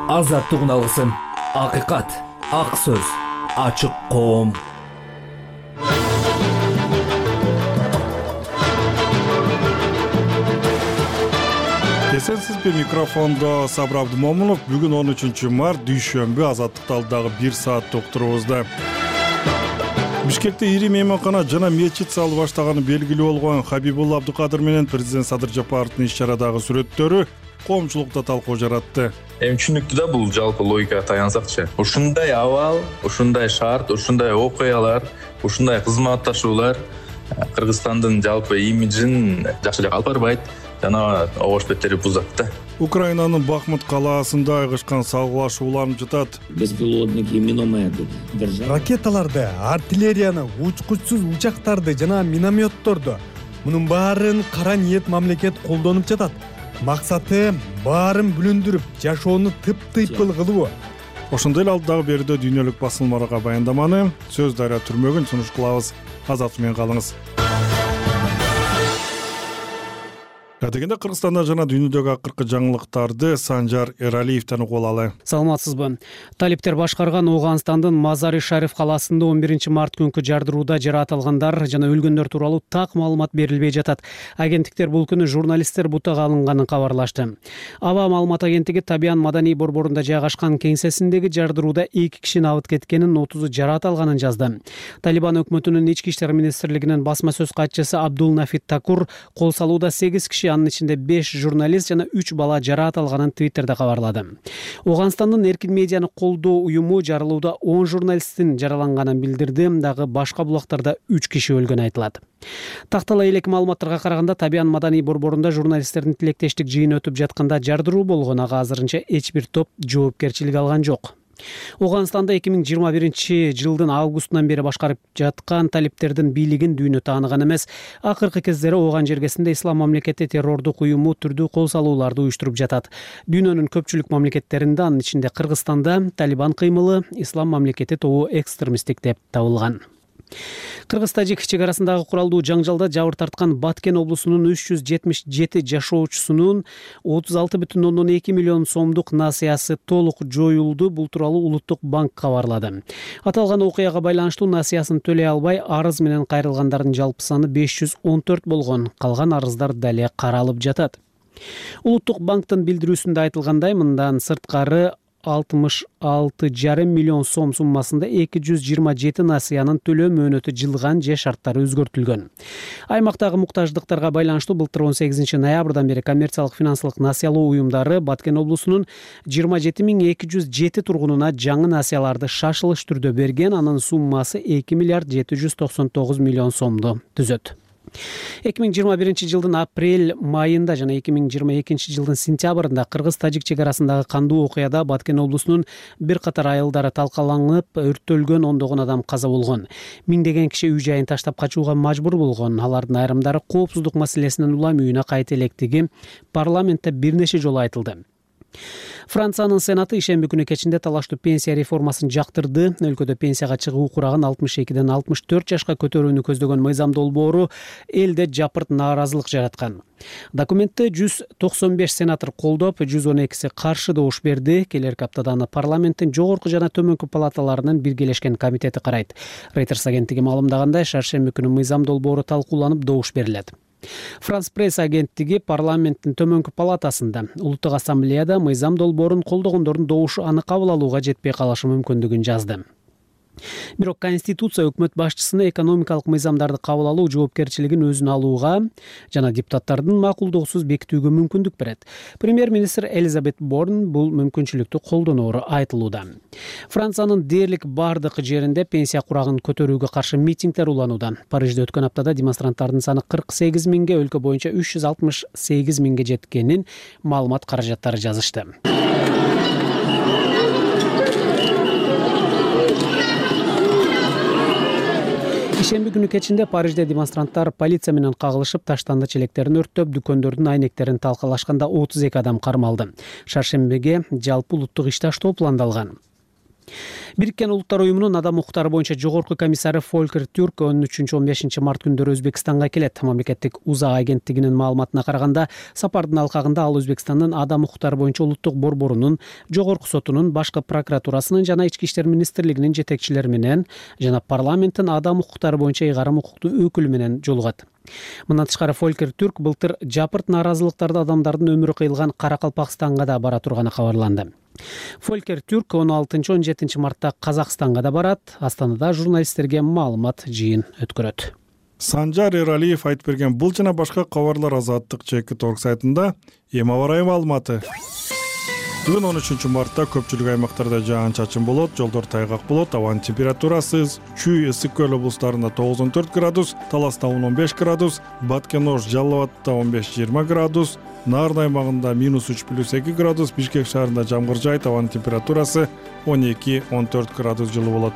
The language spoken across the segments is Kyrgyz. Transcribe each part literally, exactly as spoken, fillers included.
Азаттык алгысым, акыйкат, ак сөз, ачык коом. Эсенсиз бир микрофондо Сабыр Абдымомунов. Бүгүн он үчүнчү март дүйшөмбү. Азаттыкты алдагы бир саат уктурубузда. Бишкекте ири мейманкана жана мечит салып баштаганы белгилүү болгон Хабибулла Абдукадыр менен президент Садыр Жапаровдун иш-чарадагы сүрөттөрү коомчулукта талкуу жаратты. Эми түшүнүктүү да, бул жалпы логикага таянсакчы. Ушундай абал, ушундай шарт, ушундай окуялар, ушундай кызматташуулар Кыргызстандын жалпы имиджин жакшы жакка алып барбайт, жана обош беттери бузат да. Украинанын Бахмут калаасында айгышкан салгылашуулар жатат. Беспилотники, минометы, ракеталарды, артиллерияны, учкучсуз учактарды жана минометторду. Мунун баарын кара ниет мамлекет колдонуп жатат. Максаты баарын бүлүндүрүп, жашоону тып-тыйпыл кылуу. Ошондой эле алдагы берүүдө дүйнөлүк басылмаларга баяндаманы Сөз Дарыя түрмөгүн сунуш кылабыз. Азат менен калыңыз. Дегенде Кыргызстанда жана дүйнөдөгү акыркы жаңылыктарды Санжар Эралиевден угуп алалы. Саламатсызбы. Талиптер башкарган Ооганстандын Мазари-Шариф калаасында он биринчи март күнкү жардырууда жаратылгандар жана өлгөндөр тууралуу так маалымат берилбей жатат. Агенттиктер бул күнү журналисттер бутага алынганын кабарлашты. Аба маалымат агенттиги Табиан маданий борборунда жайгашкан кеңсесиндеги жардырууда эки кишинин абыт кеткенин, отузу жараат алганын жазды. Талибан өкмөтүнүн ички иштер министрлигинин басма сөз катчысы Абдул Нафит Такур кол салууда сегиз киши, анын ичинде беш журналист жана үч бала жараат алганын Твиттерде кабарлады. Ооганстандын эркин медианы колдоо уюму жарылууда он журналисттин жараланганын билдирди, дагы башка булактарда үч киши өлгөнү айтылат. Тактала элек маалыматтарга караганда Табиан маданий борборунда журналисттердин тилектештик жыйыны өтүп жатканда жардыруу болгон, ага азырынча эч бир топ жоопкерчилик алган жок. Ооганстанда эки миң жыйырма биринчи жылдын августунан бери башкарып жаткан талиптердин бийлигин дүйнө тааныган эмес. Акыркы кездери Ооган жергесинде Ислам мамлекети террордук уюму түрдүү кол салууларды уюштуруп жатат. Дүйнөнүн көпчүлүк мамлекеттеринде, анын ичинде Кыргызстанда Талибан кыймылы Ислам мамлекети тобу экстремисттик деп табылган. Кыргыз-тажик чек арасындагы куралдуу жаңжалда жабыр тарткан Баткен облусунун үч жүз жетимиш жети жашоочусунун отуз алты бүтүн ондон эки миллион сомдук насыясы толук жоюлду. Бул тууралуу Улуттук банк кабарлады. Аталган окуяга байланыштуу насыясын төлөй албай арыз менен кайрылгандардын жалпы саны беш жүз он төрт болгон. Калган арыздар дале каралып жатат. Улуттук банктын билдирүүсүндө айтылгандай, мындан сырткары алтымыш алты жарым миллион сом суммасында эки жүз жыйырма жети насыянын төлөө мөөнөтү жылган же шарттары өзгөртүлгөн. Аймактагы муктаждыктарга байланыштуу былтыр он сегизинчи ноябрдан бери коммерциялык финансылык насыялоо уюмдары Баткен облусунун жыйырма жети миң эки жүз жети тургунуна жаңы насыяларды шашылыш түрдө берген. Анын суммасы эки миллиард жети жүз токсон тогуз миллион сомду түзөт. эки миң жыйырма биринчи жылдын апрель майында жана эки миң жыйырма экинчи жылдын сентябрында Кыргыз-тажик чек арасындагы кандуу окуяда Баткен облусунун бир катар айылдары талкаланып, өрттөлгөн, ондогон адам каза болгон. Миңдеген киши үй жайын таштап качууга мажбур болгон. Алардын айрымдары коопсуздук маселесинен улам үйүнө кайта электиги парламентте бир нече жолу айтылды. Франциянын Сенаты ишемби күнү кечинде талаштуу пенсия реформасын жактырды. Өлкөдө пенсияга чыгуу курагын алтымыш экиден алтымыш төрт жашка көтөрүүнү көздөгөн мыйзам долбоору элде жапырт нааразылык жараткан. Документти жүз токсон беш сенатор колдоп, жүз он экиси каршы добуш берди. Келерки аптада аны парламенттин жогорку жана төмөнкү палаталарынын биргелешкен комитети карайт. Reuters агенттиги маалымдагандай, шаршемби күнү мыйзам долбоору талкууланып добуш берилет. Франс пресс агенттиги парламенттин төмөнкү палатасында Улуттук ассамблеяда мыйзам долбоорун колдогондордун добушу аны кабыл алууга жетпей калышы мүмкүндүгүн жазды. Бирок Конституция өкмөт башчысына экономикалык мыйзамдарды кабыл алуу жоопкерчилигин өзүнө алууга жана депутаттардын макулдугусуз бекитүүгө мүмкүндүк берет. Премьер-министр Элизабет Борн бул мүмкүнчүлүктү колдоноору айтылууда. Франциянын дээрлик бардык жеринде пенсия курагын көтөрүүгө каршы митингдер уланууда. Парижде өткөн аптада демонстранттардын саны кырк сегиз миңге, өлкө боюнча үч жүз алтымыш сегиз миңге жеткенин маалымат каражаттары жазышты. Ишемби күнү кечинде Парижде демонстранттар полиция менен кагылышып, таштанды челектерин өрттөп, дүкөндөрдүн айнектерин талкалашканда отуз эки адам кармалды. Шаршембиге жалпы улуттук иш таштоо пландалган. Бириккен Улуттар уюмунун адам укуктары боюнча жогорку комиссары Фолькер Түрк он үчүнчү он бешинчи март күндөрү Өзбекстанга келет. Мамлекеттик УЗА агенттигинин маалыматына караганда, сапардын алкагында ал Өзбекстандын адам укуктары боюнча улуттук борборунун, жогорку сотунун, башкы прокуратурасынын жана Ички иштер министрлигинин жетекчилери менен жана парламенттин адам укуктары боюнча ыйгарым укуктуу өкүлү менен жолугат. Мындан тышкары Фолькер Түрк былтыр жапырт нааразылыктарда адамдардын өмүрү кыйылган Каракалпакстанга да бара турганы кабарланды. Фолькер Түрк он алтынчы он жетинчи мартта Казакстанга да барат. Астанада журналисттерге маалымат жыйын өткөрөт. Санжар Эралиев айтып берген бул жана башка кабарлар Азаттык чекит точка орг сайтында. Эми аба ырайы маалыматы. Бүгүн он үчүнчү мартта көпчүлүк аймактарда жаан чачын болот, жолдор тайгак болот, абанын температурасы Чүй, Ысык көл облустарында тогуз он төрт градус, Таласта он он беш градус, Баткен-Ош, Жалал Абадта он беш жыйырма градус, Нарын аймагында минус үч плюс эки градус, Бишкек шаарында жамгыр жайт, абанын температурасы он эки он төрт градус жылы болот.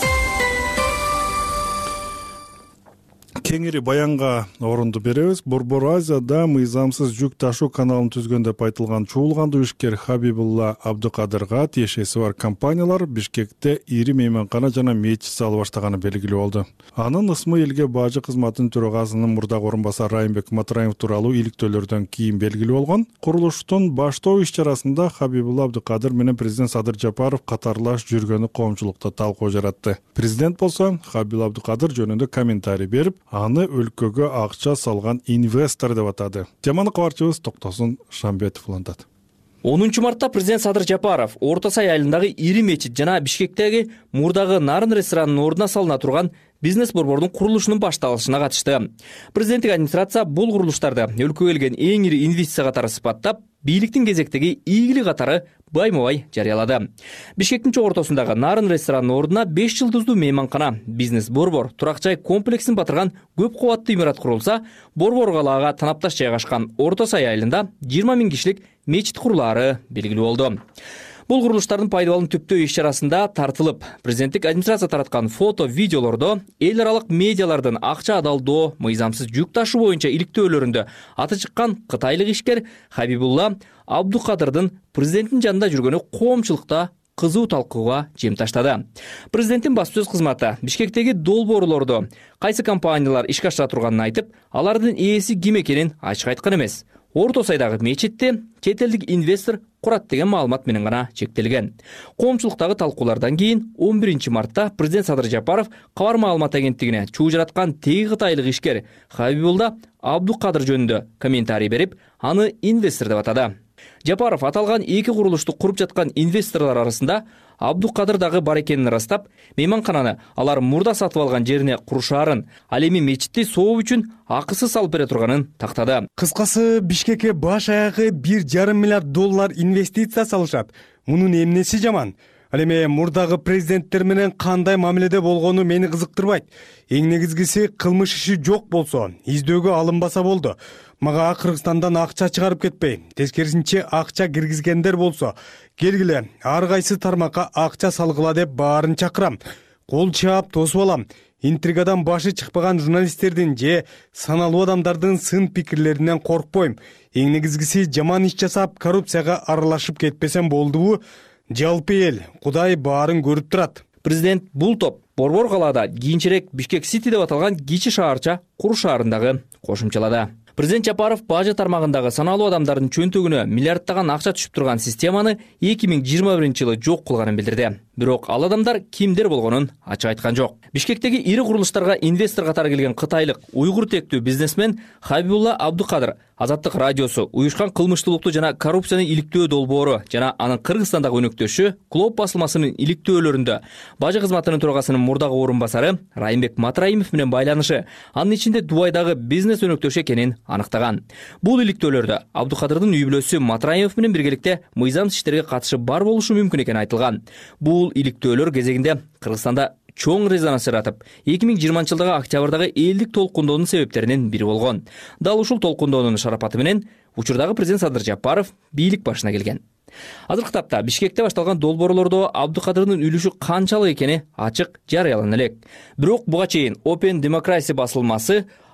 Кеңири баянга орунду беребиз. Борбор Азияда мыйзамсыз жүк ташуу каналын түзгөн деп айтылган чуулгандуу ишкер Хабибулла Абдукадырга тиешеси бар компаниялар Бишкекте ири мейманкана жана мечит салып баштаганы белгилүү болду. Анын ысмы элге бажы кызматынын төрагасынын мурдагы орун басары Райымбек Матраимов тууралуу иликтөөлөрдөн кийин белгилүү болгон. Курулуштун баштоо иш-чарасында Хабибулла Абдукадыр менен президент Садыр Жапаров катарлаш жүргөнү коомчулукта талкуу жаратты. Президент болсо Хабибулла Абдукадыр жөнүндө комментарий берип, аны өлкөгө акча салган инвестор деп атады. Теманы кабарчыбыз Токтосун Шамбетов улантат. онунчу мартта президент Садыр Жапаров Орто Сай айылындагы ири мечит жана Бишкектеги мурдагы Нарын ресторанынын ордуна салына турган бизнес борбордун курулушунун башталышына катышты. Президенттик администрация бул курулуштарды өлкөгө келген эң ири инвестиция катары сыпаттап, бийликтин кезектеги ийгилик катары байма-бай жарыялады. Бишкектин чок ортосундагы Нарын ресторанынын ордуна беш жылдыздуу мейманкана, бизнес борбор, турак жай комплексин батырган көп кабаттуу имарат курулса, борбор калаага танапташ жайгашкан Орто Сай айылында жыйырма миң кишилик мечит курулаары белгилүү болду. Бул курулуштардын пайдалануу түптөө иш-чарасында тартылып, президенттик администрация тараткан фото, видеолордо эл аралык медиалардын акча адалдоо, мыйзамсыз жүк ташуу боюнча иликтөөлөрүндө аты чыккан кытайлык ишкер Хабибулла Абдукадырдын президенттин жанында жүргөнү коомчулукта кызуу талкууга жем таштады. Президенттин баспасөз кызматы Бишкектеги долбоорлордо кайсы компаниялар ишке ашыра турганын айтып, алардын ээси ким экенин ачык айткан эмес. Орто Сайдагы мечитти чет элдик инвестор курат деген маалымат менен гана чектелген. Коомчулуктагы талкуулардан кийин он биринчи мартта президент Садыр Жапаров кабар маалымат агенттигине чуу жараткан теги кытайлык ишкер Хабибулла Абдукадыр жөнүндө комментарий берип, аны инвестор деп атады. Жапаров аталган эки курулушту куруп жаткан инвесторлор арасында Абдукадыр дагы бар экенин ырастап, мейманкананы алар мурда сатып алган жерине курушаарын, ал эми мечитти соо үчүн акысыз салып бере турганын тактады. Кыскасы, Бишкекке баш аягы бир жарым миллиард доллар инвестиция салышат. Мунун эмнеси жаман? Ал эми мурдагы президенттер менен кандай мамиледе болгону мени кызыктырбайт. Эң негизгиси, кылмыш иши жок болсо, издөөгө алынбаса болду. Мага Кыргызстандан акча чыгарып кетпей, тескерисинче акча киргизгендер болсо, келгиле ар кайсы тармакка акча салгыла деп баарын чакырам. Кол чаап тосуп алам. Интригадан башы чыкпаган журналисттердин же саналуу адамдардын сын пикирлеринен коркпойм. Эң негизгиси, жаман иш жасап, коррупцияга аралашып кетпесем болдубу? Жалпы эл, Кудай баарын көрүп турат. Президент бул топ борбор калаада кийинчерээк Бишкек Сити деп аталган кичи шаарча куруу шаарындагы кошумчалады. Президент Жапаров бажы тармагындагы саналуу адамдардын чөнтөгүнө миллиардтаган акча түшүп турган системаны эки миң жыйырма биринчи жылы жок кылганын билдирди. Бирок ал адамдар кимдер болгонун ачык айткан жок. Бишкектеги ири курулуштарга инвестор катары келген кытайлык уйгур тектүү бизнесмен Хабибулла Абдукадыр Азаттык радиосу уюшкан кылмыштуулукту жана коррупцияны иликтөө долбоору жана анын Кыргызстандагы өнөктөшү Клоп басылмасынын иликтөөлөрүндө бажы кызматынын төрагасынын мурдагы орун басары Райымбек Матраимов менен байланышы, анын ичинде Дубайдагы бизнес өнөктөшү экенин аныктаган. Бул иликтөөлөрдө Абдукадырдын үй бүлөсү Матраимов менен биргеликте мыйзамсыз иштерге катышы бар болушу мүмкүн экени айтылган. Бул иликтөөлөр кезегинде Кыргызстанда чоң резонанс жаратып, эки миң жыйырманчы жылдагы октябрдагы элдик толкундоонун себептеринин бири болгон. Дал ушул толкундоонун шарапаты менен учурдагы президент Садыр Жапаров бийлик башына келген. Азыркы тапта Бишкекте башталган долбоорлордо Абдукадырдын үлүшү канчалык экени ачык жарыялана элек. Бирок буга чейин Open Democracy басылмасы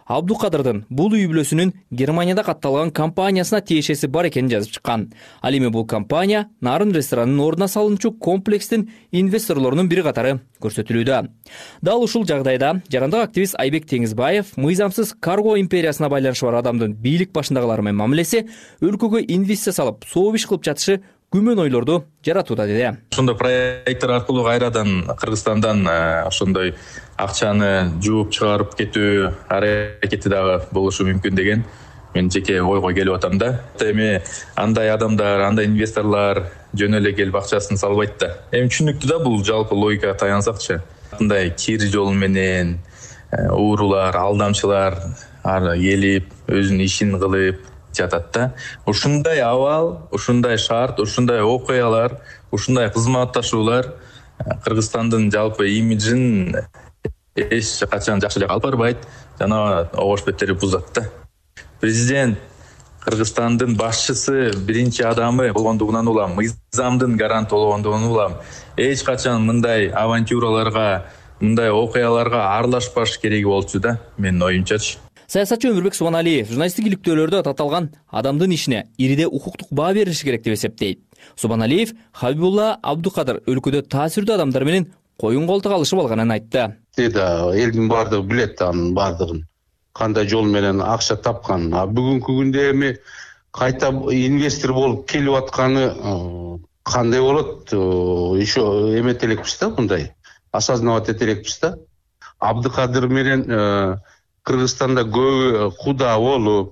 Абдукадырдын бул үй бүлөсүнүн Германияда катталган компаниясына тиешеси бар экенин жазып чыккан. Ал эми бул компания Нарын ресторанынын ордуна салынчу комплекстин инвесторлорунун бири катары көрсөтүлүүдө. Дал ушул жагдайда жарандык активист Айбек Теңизбаев мыйзамсыз карго империясына байланышы бар адамдын бийлик башындагылар менен мамилеси өлкөгө инвестиция салып, сооп иш кылып жатышы күмөн ойлорду жаратууда деди. Ошондой проекттер аркылуу кайрадан Кыргызстандан ошондой акчаны жууп чыгарып кетүү аракети дагы болушу мүмкүн деген мен жеке ойго келип атам да. Эми андай адамдар, андай инвесторлор жөн эле келип акчасын салбайт да. Эми түшүнүктүү да, бул жалпы логикага таянсакчы. Мындай кир жол менен уурулар, алдамчылар келип өзүнүн ишин кылып жатат да. Ушундай абал, ушундай шарт, ушундай окуялар, ушундай кызматташуулар Кыргызстандын жалпы имиджин эч качан жакшы жакка алып барбайт, жана огош беттери бузат да. Президент Кыргызстандын башчысы биринчи адамы болгондугунан улам, мыйзамдын гаранты болгондугунан улам эч качан мындай авантюраларга, мындай окуяларга аралашпаш кереги болчу да, менин оюмчачы. Саясатчы Өмүрбек Субаналиев журналисттик иликтөөлөрдө таталган адамдын ишине ириде укуктук баа берилиши керек деп эсептейт. Субаналиев Хабибулла Абдукадыр өлкөдө таасирдүү адамдар менен коюн колтук алышып алганын айтты. Элдин баардыгы билет анын баардыгын, кандай жол менен акча тапкан. А бүгүнкү күндө эми кайта инвестор болуп келип атканы кандай болот? Еще эмет элекпиз да, мындай осознавать эте элекпиз да. Абдукадыр менен Кыргызстанда көбү куда болуп,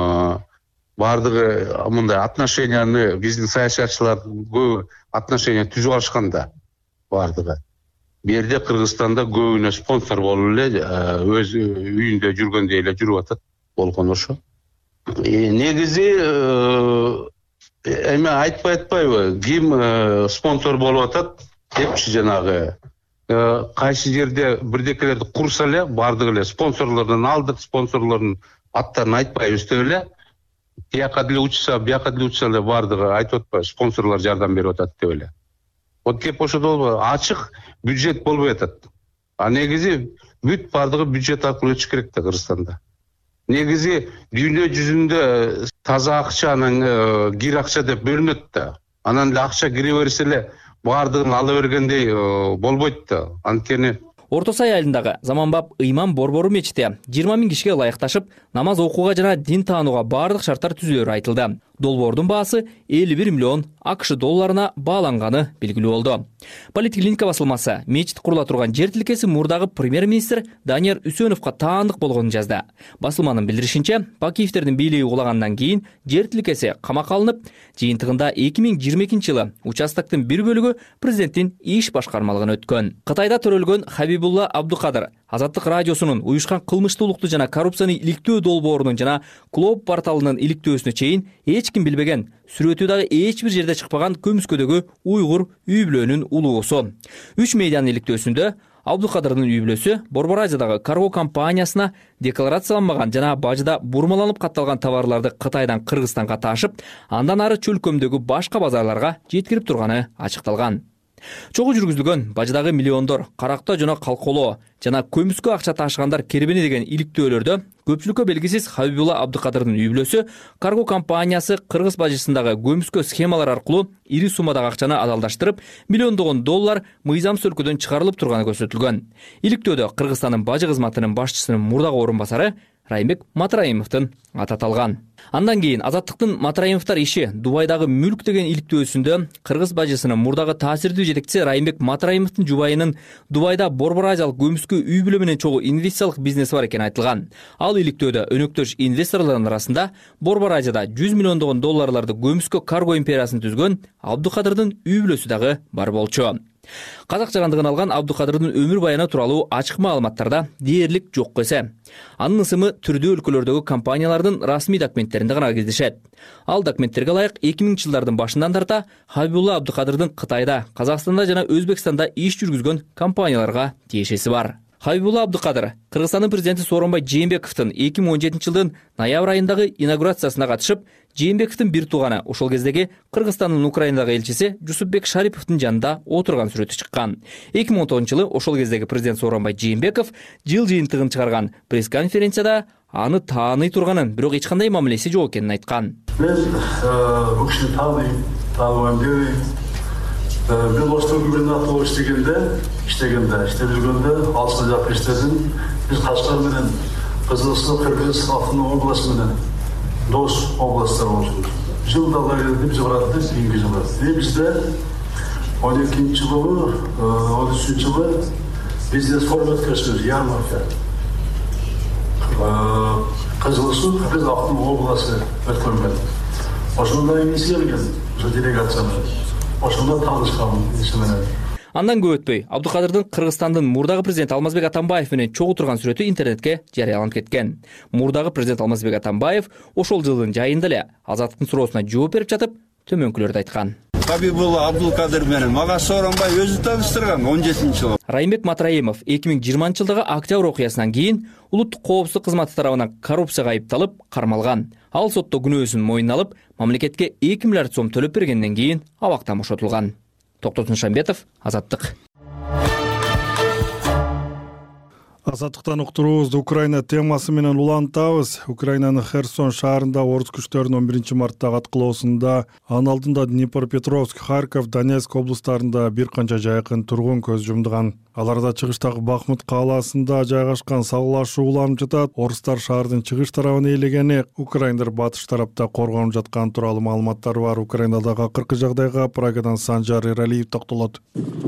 баардыгы мындай отношенияны биздин саясатчылар көбү отношения түзүп алышкан да баардыгы. Бу жерде Кыргызстанда көбүнө спонсор болуп эле өз үйүндө жүргөндөй эле жүрүп атат болгон ошо. Негизи эми айтпай атпайбы, ким спонсор болуп атат депчи, жанагы кайсы жерде бирдекелерди курса эле баардыгы эле спонсорлордон алдык, спонсорлордун аттарын айтпайбыз деп эле тияка деле учса, бияка деле учса эле баардыгы айтып атпайбы, спонсорлор жардам берип атат деп эле. Вот кеп ошодо болбойбу, ачык бюджет болбой атат. А негизи бүт баардыгы бюджет аркылуу өтүш керек да Кыргызстанда. Негизи дүйнө жүзүндө таза акчанын кир акча деп бөлүнөт да. Анан эле акча кире берсе эле баардыгын ала бергендей болбойт да. Анткени Орто Сай айылындагы заманбап ыйман борбору мечити жыйырма миң кишиге ылайыкташып, намаз окууга жана дин таанууга баардык шарттар түзүлөрү айтылды. Долбоордун баасы элүү бир миллион АКШ долларына бааланганы белгилүү болду. Политклиника басылмасы мечит курула турган жер тилкеси мурдагы премьер-министр Данияр Үсөновго таандык болгонун жазды. Басылманын билдиришинче, Бакиевтердин бийлиги кулагандан кийин жер тилкеси камакка алынып, жыйынтыгында эки миң жыйырма экинчи жылы участоктун бир бөлүгү президенттин иш башкармалыгына өткөн. Кытайда төрөлгөн Хабибулла Абдукадыр Азаттык радиосунун уюшкан кылмыштуулукту жана коррупцияны иликтөө долбоорунун жана Клоп порталынын иликтөөсүнө чейин эч ким билбеген, сүрөтү дагы эч бир жерде чыкпаган Көмүскөдөгү уйгур үй бүлөнүн улуусу. Үч медианын иликтөөсүндө Абдукадырдын үй бүлөсү Борбор Азиядагы карго компаниясына декларацияланбаган жана бажда бурмаланып катталган товарларды Кытайдан Кыргызстанга ташып, андан ары чөлкөмдөгү башка базарларга жеткирип турганы ачыкталган. Чогуу жүргүзүлгөн баждагы миллиондор каракта жана калколоо жана көмүскө акча ташыгандар кербени деген иликтөөлөрдө көпчүлүккө белгисиз Хабибулла Абдукадырдын үй бүлөсү карго компаниясы Кыргыз бажысындагы көмүскө схемалар аркылуу ири суммадагы акчаны адалдаштырып, миллиондогон доллар мыйзамсыз өлкөдөн чыгарылып турганы көрсөтүлгөн. Иликтөөдө Кыргызстандын бажы кызматынын башчысынын мурдагы орун басары Райымбек Матраимовдун аты аталган. Андан кийин Азаттыктын Матраимовдор иши Дубайдагы мүлк деген иликтөөсүндө Кыргыз бажысынын мурдагы таасирдүү жетекчиси Райымбек Матраимовдун жубайынын Дубайда Борбор Азиялык көмүскө үй бүлө менен чогуу инвестициялык бизнеси бар экени айтылган. Ал иликтөөдө өнөктөш инвесторлордун арасында Борбор Азияда жүз миллиондогон долларларды көмүскө карго империясын түзгөн Абдукадырдын үй бүлөсү дагы бар болчу. Казак жарандыгын алган Абдукадырдын өмүр баяны тууралуу ачык маалыматтарда дээрлик жок эсе. Анын ысымы түрдүү өлкөлөрдөгү компаниялардын расмий документтеринде гана кездешет. Ал документтерге ылайык эки миңинчи жылдардын башынан тарта Хабибулла Абдукадырдын Кытайда, Казакстанда жана Өзбекстанда иш жүргүзгөн компанияларга тиешеси бар. Хабибулла Абдукадыр Кыргызстандын президенти Сооронбай Жээнбековдун эки миң он жетинчи жылдын ноябрь айындагы инаугурациясына катышып, Жээнбековдун бир тууганы, ошол кездеги Кыргызстандын Украинадагы элчиси Жусупбек Шариповдун жанында отурган сүрөтү чыккан. эки миң он тогузунчу жылы ошол кездеги президент Сооронбай Жээнбеков жыл жыйынтыгын чыгарган пресс-конференцияда аны тааный турганын, бирок эч кандай мамилеси жок экенин айткан. Мен бул кишини тааныйм, тааныбайм дебейм. Мен Оштун губернатор иштегенде, иштегенде, иштеп жүргөндө алыс жакка иштедим. Биз Кашкар менен Кызылсуу, Кыргыз, Автономдук областы менен дос областтар болчу. Жылдалар келип жыбыратты, кийинки жылы. Бизде он экинчи жылы, он үчүнчү жылы бизнес форум өткөзбүз, ярмарка. Кызылсуу, Кыргыз, Автономдук областы өткөргөн. Ошондо эмнеси келген, ошо делегацияны. Ошондо таанышкан иши менен. Андан көп өтпөй, Абдыкадырдын Кыргызстандын мурдагы президент Алмазбек Атамбаев менен чогуу турган сүрөтү интернетке жарыяланып кеткен. Мурдагы президент Алмазбек Атамбаев ошол жылдын жайында эле Азаттыктын суроосуна жооп берип жатып, төмөнкүлөрдү айткан. Хабибулла Абдулкадыр менен мага сооронбай өзү таныштырган он жетинчи жылы. Райымбек Матраимов эки миң жыйырманчы жылдагы октябрь окуясынан кийин улуттук коопсуздук кызматы тарабынан коррупцияга айыпталып кармалган. Ал сотто күнөөсүн мойнуна алып, мамлекетке эки миллиард сом төлөп бергенден кийин абактан бошотулган. Токтотун Шамбетов, Азаттык. Азаттыктан уктуруубузду Украина темасы менен улантабыз. Украинанын Херсон шаарында орус күчтөрүнүн он биринчи марттагы аткылоосунда, анын алдында Днепропетровск, Харьков, Донецк облустарында бир канча жайкын тургун көз жумдуган. Аларда чыгыштагы Бахмут кааласында жайгашкан салгылашуу уланып жатат. Орустар шаардын чыгыш тарабын ээлегени, украиндер батыш тарапта коргонуп жаткан тууралуу маалыматтар бар. Украинадагы акыркы жагдайга Прагадан Санжар Эралиев токтолот.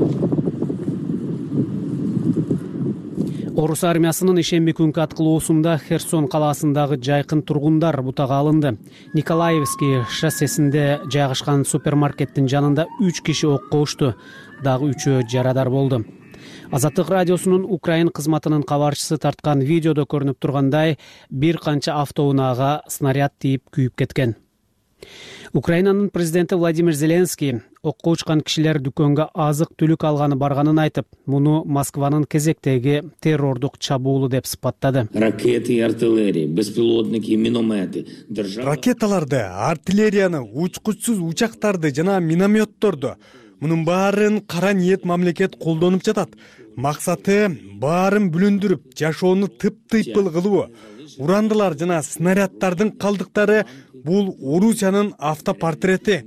Орус армиясынын ишемби күнкү аткылоосунда Херсон калаасындагы жайкын тургундар бутага алынды. Николаевский шоссесинде жайгашкан супермаркеттин жанында үч киши окко ушту, дагы үчөө жарадар болду. Азаттык радиосунун Украин кызматынын кабарчысы тарткан видеодо көрүнүп тургандай, бир канча автоунаага снаряд тийип күйүп кеткен. Украинанын президенти Владимир Зеленский окко учкан кишилер дүкөнгө азык-түлүк алганы барганын айтып, муну Москванын кезектеги террордук чабуулу деп сыпаттады. Ракеты и артиллерия, беспилотники и минометы. Ракеталарды, артиллерияны, учкучсуз учактарды жана минометторду мунун баарын кара ниет мамлекет колдонуп жатат. Максаты баарын бүлүндүрүп, жашоону тып-тыйпыл кылуу. Урандылар жана снаряддардын калдыктары бул Орусиянын автопортрети.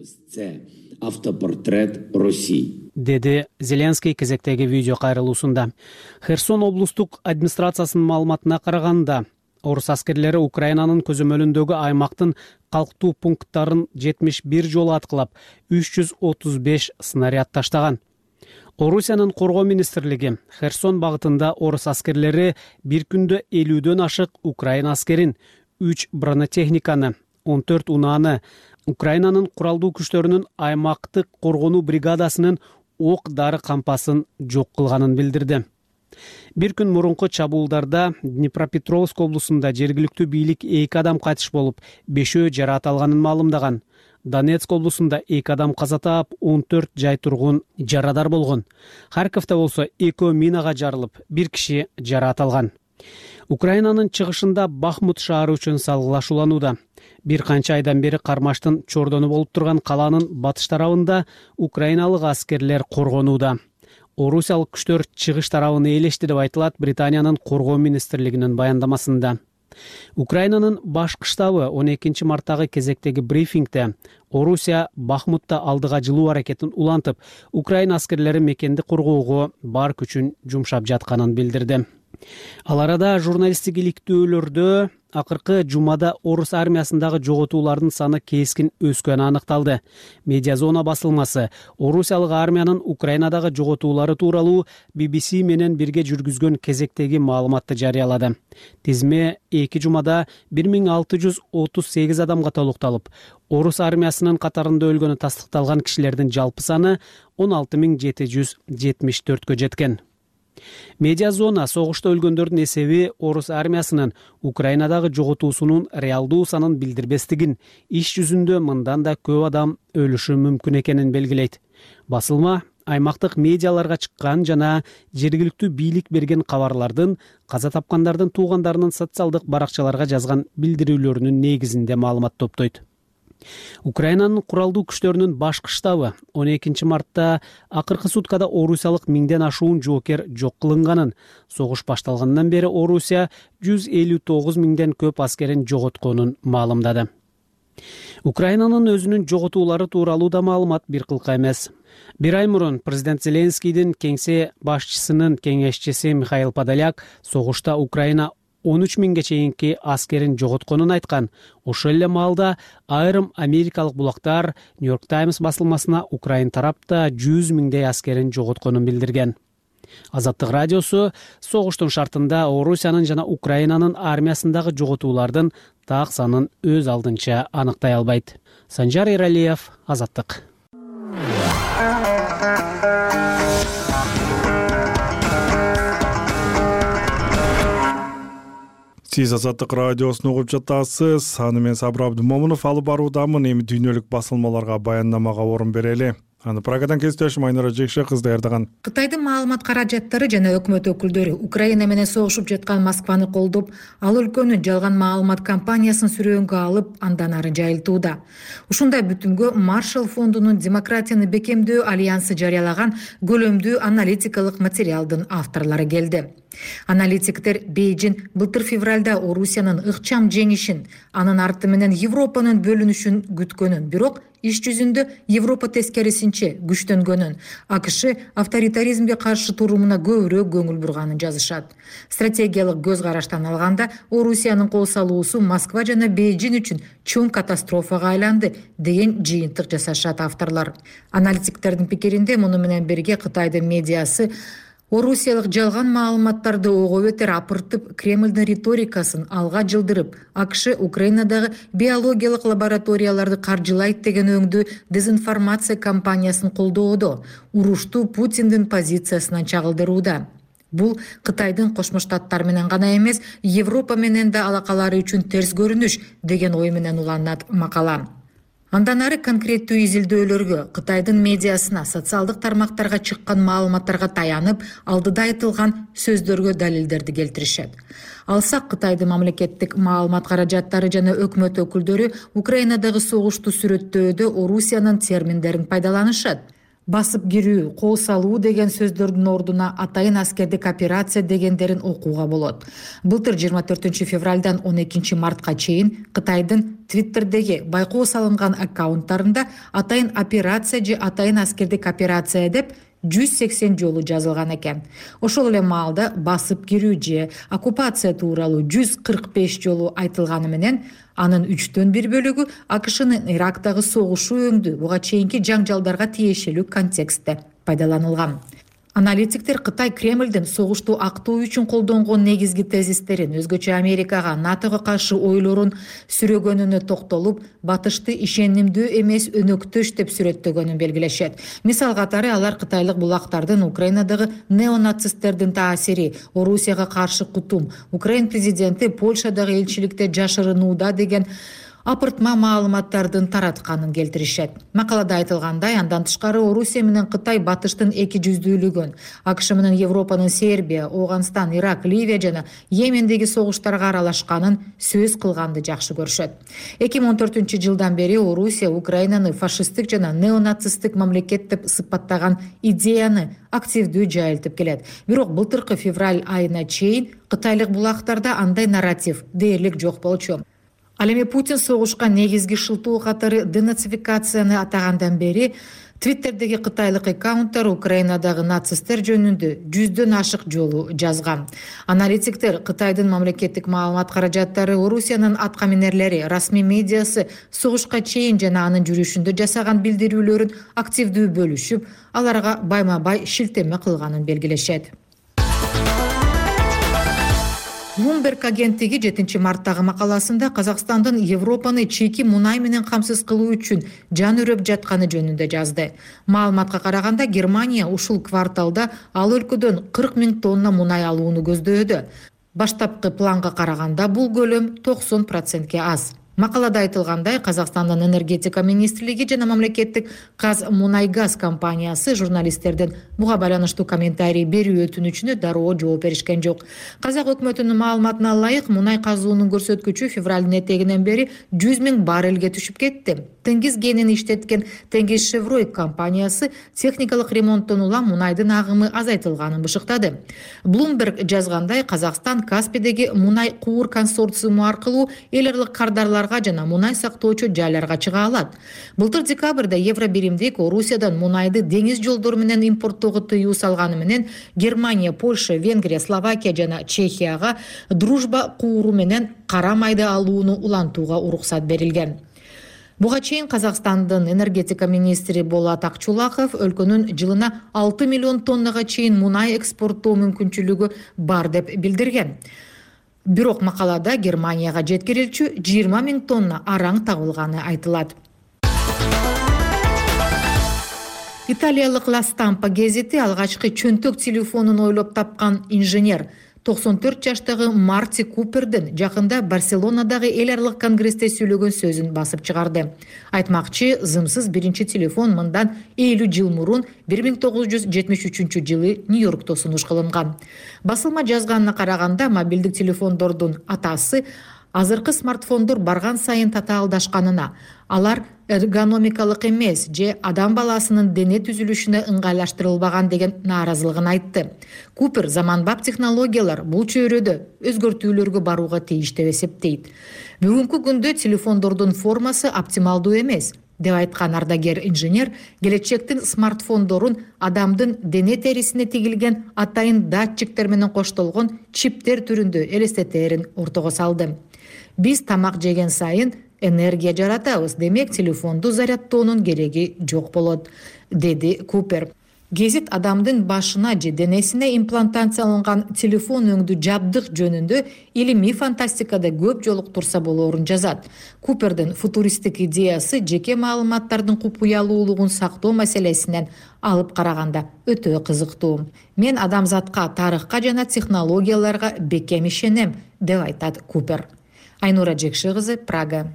Автопортрет России, деди Зеленский кезектеги видео кайрылуусунда. Херсон облустук администрациясынын маалыматына караганда, орус аскерлери Украинанын көзөмөлүндөгү аймактын калктуу пункттарын жетимиш бир жолу аткылап, үч жүз отуз беш снаряд таштаган. Орусиянын коргоо министрлиги Херсон багытында орус аскерлери бир күндө элүүдөн ашык Украина аскерин, үч бронетехниканы, он төрт унааны, Украинанын куралдуу күчтөрүнүн аймактык коргонуу бригадасынын ок дары кампасын жок кылганын билдирди. Бир күн мурунку чабуулдарда Днепропетровск облусунда жергиликтүү бийлик эки адам кайтыш болуп, бешөө жараат алганын маалымдаган. Донецк облусунда эки адам каза таап, он төрт жай тургун жарадар болгон. Харьковдо болсо экөө минага жарылып, бир киши жараат алган. Украинанын чыгышында Бахмут шаары үчүн салгылашууланууда. Бир канча айдан бери кармаштын чордону болуп турган калаанын батыш тарабында украиналык аскерлер коргонууда. Орусиялык күчтөр чыгыш тарабын ээлешти деп айтылат Британиянын коргоо министрлигинин баяндамасында. Украинанын башкы штабы он экинчи марттагы кезектеги брифингде Орусия Бахмутта алдыга жылуу аракетин улантып, Украина аскерлери мекенди коргоого бар күчүн жумшап жатканын билдирди. Ал арада журналисттик иликтөөлөрдө акыркы жумада орус армиясындагы жоготуулардын саны кескин өскөнү аныкталды. Медиазона басылмасы Орусиялык армиянын Украинадагы жоготуулары тууралуу би би си менен бирге жүргүзгөн кезектеги маалыматты жарыялады. Тизме эки жумада бир миң алты жүз отуз сегиз адамга толукталып, орус армиясынын катарында өлгөнү тастыкталган кишилердин жалпы саны он алты миң жети жүз жетимиш төрткө жеткен. Медиазона согушта өлгөндөрдүн эсеби орус армиясынын Украинадагы жоготуусунун реалдуу санын билдирбестигин, иш жүзүндө мындан да көп адам өлүшү мүмкүн экенин белгилейт. Басылма аймактык медиаларга чыккан жана жергиликтүү бийлик берген кабарлардын, каза тапкандардын туугандарынын социалдык баракчаларга жазган билдирүүлөрүнүн негизинде маалымат топтойт. Украинанын куралдуу күчтөрүнүн башкы штабы он экинчи мартта акыркы суткада орусиялык миңден ашуун жоокер жок кылынганын, согуш башталгандан бери Орусия жүз элүү тогуз миңден көп аскерин жоготконун маалымдады. Украинанын өзүнүн жоготуулары тууралуу да маалымат бир кылка эмес. Бир ай мурун президент Зеленскийдин кеңсе башчысынын кеңешчиси Михаил Подоляк согушта Украина он үч миңге чейинки аскерин жоготконун айткан. Ошол эле маалда айрым америкалык булактар Нью-Йорк Таймс басылмасына Украин тарапта жүз миңдей аскерин жоготконун билдирген. Азаттык радиосу согуштун шартында Орусиянын жана Украинанын армиясындагы жоготуулардын так санын өз алдынча аныктай албайт. Санжар Эралиев, Азаттык. Сиз Азаттык радиосун угуп жатасыз. Аны мен Сабыр Абдымомунов алып баруудамын. Эми дүйнөлүк басылмаларга баяндамага орун берели. Аны Прагадан кесиптешим Айнара Жекшекызы даярдаган. Кытайдын маалымат каражаттары жана өкмөт өкүлдөрү Украина менен согушуп жаткан Москваны колдоп, ал өлкөнүн жалган маалымат компаниясын сүрөөнгө алып, андан ары жайылтууда. Ушундай бүтүмгө Маршалл фондунун демократияны бекемдөө альянсы жарыялаган көлөмдүү аналитикалык материалдын авторлору келди. Аналитиктер Бейжин былтыр февралда Орусиянын ыкчам жеңишин, анын арты менен Европанын бөлүнүшүн күткөнүн, бирок иш жүзүндө Европа тескерисинче күчтөнгөнүн, АКШ авторитаризмге каршы турумуна көбүрөөк көңүл бурганын жазышат. Стратегиялык көз караштан алганда, Орусиянын кол салуусу Москва жана Бейжин үчүн чоң катастрофага айланды деген жыйынтык жасашат авторлор. Аналитиктердин пикиринде, муну менен бирге Кытайдын медиасы Орусиялык жалган маалыматтарды ого бетер апыртып, Кремлдин риторикасын алга жылдырып, АКШ Украинадагы биологиялык лабораторияларды каржылайт деген өңдүү дезинформация кампаниясын колдоодо, урушту Путиндин позициясынан чагылдырууда. Бул Кытайдын Кошмо Штаттар менен гана эмес, Европа менен да алакалары үчүн терс көрүнүш деген ой менен уланат макала. Андан ары конкреттүү изилдөөлөргө, Кытайдын медиасына, социалдык тармактарга чыккан маалыматтарга таянып, алдыда айтылган сөздөргө далилдерди келтиришет. Алсак, Кытайдын мамлекеттик маалымат каражаттары жана өкмөт өкүлдөрү Украинадагы согушту сүрөттөөдө Орусиянын терминдерин пайдаланышат. Басып кирүү, кол салуу деген сөздөрдүн ордуна атайын аскердик операция дегендерин окууга болот. Былтыр жыйырма төртүнчү февралдан он экинчи мартка чейин Кытайдын Твиттердеги байкоо салынган аккаунттарында атайын операция же атайын аскердик операция деп жүз сексен жолу жазылган экен. Ошол эле маалда басып кирүү же оккупация тууралуу жүз кырк беш жолу айтылганы менен, анын үчтөн бир бөлүгү АКШнын Ирактагы согушу өңдүү, буга чейинки жаңжалдарга тиешелүү контекстте пайдаланылган. Аналитиктер Кытай Кремлдин согушту актоо үчүн колдонгон негизги тезистерин, өзгөчө Америкага, НАТОго каршы ойлорун сүрөгөнүнө токтолуп, батышты ишенимдүү эмес өнөктөш деп сүрөттөгөнүн белгилешет. Мисал катары алар кытайлык булактардын Украинадагы неонацисттердин таасири, Орусияга каршы кутум, Украин президенти Польшадагы элчиликте жашырынууда деген апыртма маалыматтардын таратканын келтиришет. Макалада айтылгандай, андан тышкары Орусия менен Кытай батыштын эки жүздүүлүгүн, АКШ менен Европанын Сербия, Оогандстан, Ирак, Ливия жана Йемендеги согуштарга аралашканын сөз кылганды жакшы көрүшөт. эки миң он төртүнчү жылдан бери Орусия Украинаны фашисттик жана неонацисттик мамлекет деп сыпаттаган идеяны активдүү жайылтып келет. Бирок былтыркы февраль айына чейин кытайлык булактарда андай нарратив дээрлик жок болчу. Ал эми Путин согушка негизги шылтоо катары денацификацияны атагандан бери Твиттердеги кытайлык аккаунттар Украинадагы нацисттер жөнүндө жүздөн ашык жолу жазган. Аналитиктер Кытайдын мамлекеттик маалымат каражаттары, Орусиянын атка минерлери, расмий медиасы согушка чейин жана анын жүрүшүндө жасаган билдирүүлөрүн активдүү бөлүшүп, аларга байма-бай шилтеме кылганын белгилешет. Bloomberg агенттиги жетинчи марттагы макаласында Казакстандын Европаны чийки мунай менен камсыз кылуу үчүн жан үрөп жатканы жөнүндө жазды. Маалыматка караганда, Германия ушул кварталда ал өлкөдөн кырк миң тонна мунай алууну көздөөдө. Баштапкы планга караганда бул көлөм токсон процентке аз. Макалада айтылгандай, Казакстандын энергетика министрлиги жана мамлекеттик Казмунайгаз компаниясы журналисттердин буга байланыштуу комментарий берүү өтүнүчүнө дароо жооп беришкен жок. Казак өкмөтүнүн маалыматына ылайык, мунай казуунун көрсөткүчү февралдын этегинен бери жүз миң баррелге түшүп кетти. Теңиз кенин иштеткен Теңиз Шеврой компаниясы техникалык ремонттон улам мунайдын агымы азайтылганын бышыктады. Bloomberg жазгандай, Казакстан Каспийдеги мунай куур консорциуму аркылуу эл аралык кардарларга жана мунай сактоочу жайларга чыга алат. Былтыр декабрда Евробиримдик Орусиядан мунайды деңиз жолдору менен импорттоого тыюу салганы менен Германия, Польша, Венгрия, Словакия жана Чехияга дружба кууру менен кара майды алууну улантууга уруксат берилген. Буга чейин Казакстандын энергетика министри Болот Акчулаков өлкөнүн жылына алты миллион тоннага чейин мунай экспорттоо мүмкүнчүлүгү бар деп билдирген. Бирок макалада Германияга жеткирилчү жыйырма миң тонна араң табылганы айтылат. Италиялык Ла Стампа гезити алгачкы чөнтөк телефонун ойлоп тапкан инженер токсон төрт жаштагы Марти Купердин жакында Барселонадагы эл аралык конгрессте сүйлөгөн сөзүн басып чыгарды. Айтмакчы, зымсыз биринчи телефон мындан элүү жыл мурун бир миң тогуз жүз жетимиш үчүнчү жылы Нью-Йоркто сунуш кылынган. Басылма жазганына караганда, мобилдик телефондордун атасы азыркы смартфондор барган сайын татаалдашканына, алар эргономикалык эмес же адам баласынын дене түзүлүшүнө ыңгайлаштырылбаган деген нааразылыгын айтты. Купер заманбап технологиялар бул чөйрөдө өзгөртүүлөргө барууга тийиш деп эсептейт. Бүгүнкү күндө телефондордун формасы оптималдуу эмес деп айткан ардагер инженер, келечектин смартфондорун адамдын дене терисине тигилген атайын датчиктер менен коштолгон чиптер түрүндө элестетерин ортого салды. Биз тамак жеген сайын энергия жаратабыз, демек телефонду зарядтоонун кереги жок болот, деди Купер. Гезит адамдын башына же денесине имплантацияланган телефон өңдүү жабдык жөнүндө илимий фантастикада көп жолуктурса болоорун жазат. Купердин футуристик идеясы жеке маалыматтардын купуялуулугун сактоо маселесинен алып караганда өтө кызыктуу. Мен адамзатка, тарыхка жана технологияларга бекем ишенем, деп айтат Купер. Айнура Жекши кызы, Прага.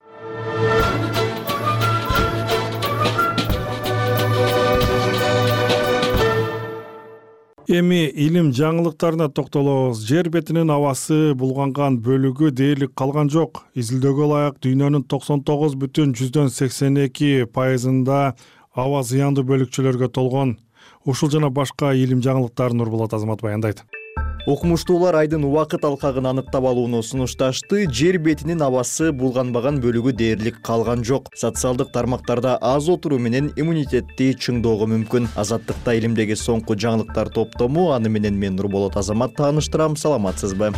Эми илим жаңылыктарына токтолобуз. Жер бетинин абасы булганган бөлүгү дээрлик калган жок. Изилдөөгө ылайык дүйнөнүн токсон тогуз бүтүн жүздөн сексен эки пайызында аба зыяндуу бөлүкчөлөргө толгон. Ушул жана башка илим жаңылыктарын Нурболот Азамат баяндайт. Окумуштуулар айдын убакыт алкагын аныктап алууну сунушташты. Жер бетинин абасы булганбаган бөлүгү дээрлик калган жок. Социалдык тармактарда аз отуруу менен иммунитетти чыңдоого мүмкүн. Азаттыкта илимдеги соңку жаңылыктар топтому, аны менен мен Нурболот Азамат тааныштырам. Саламатсызбы?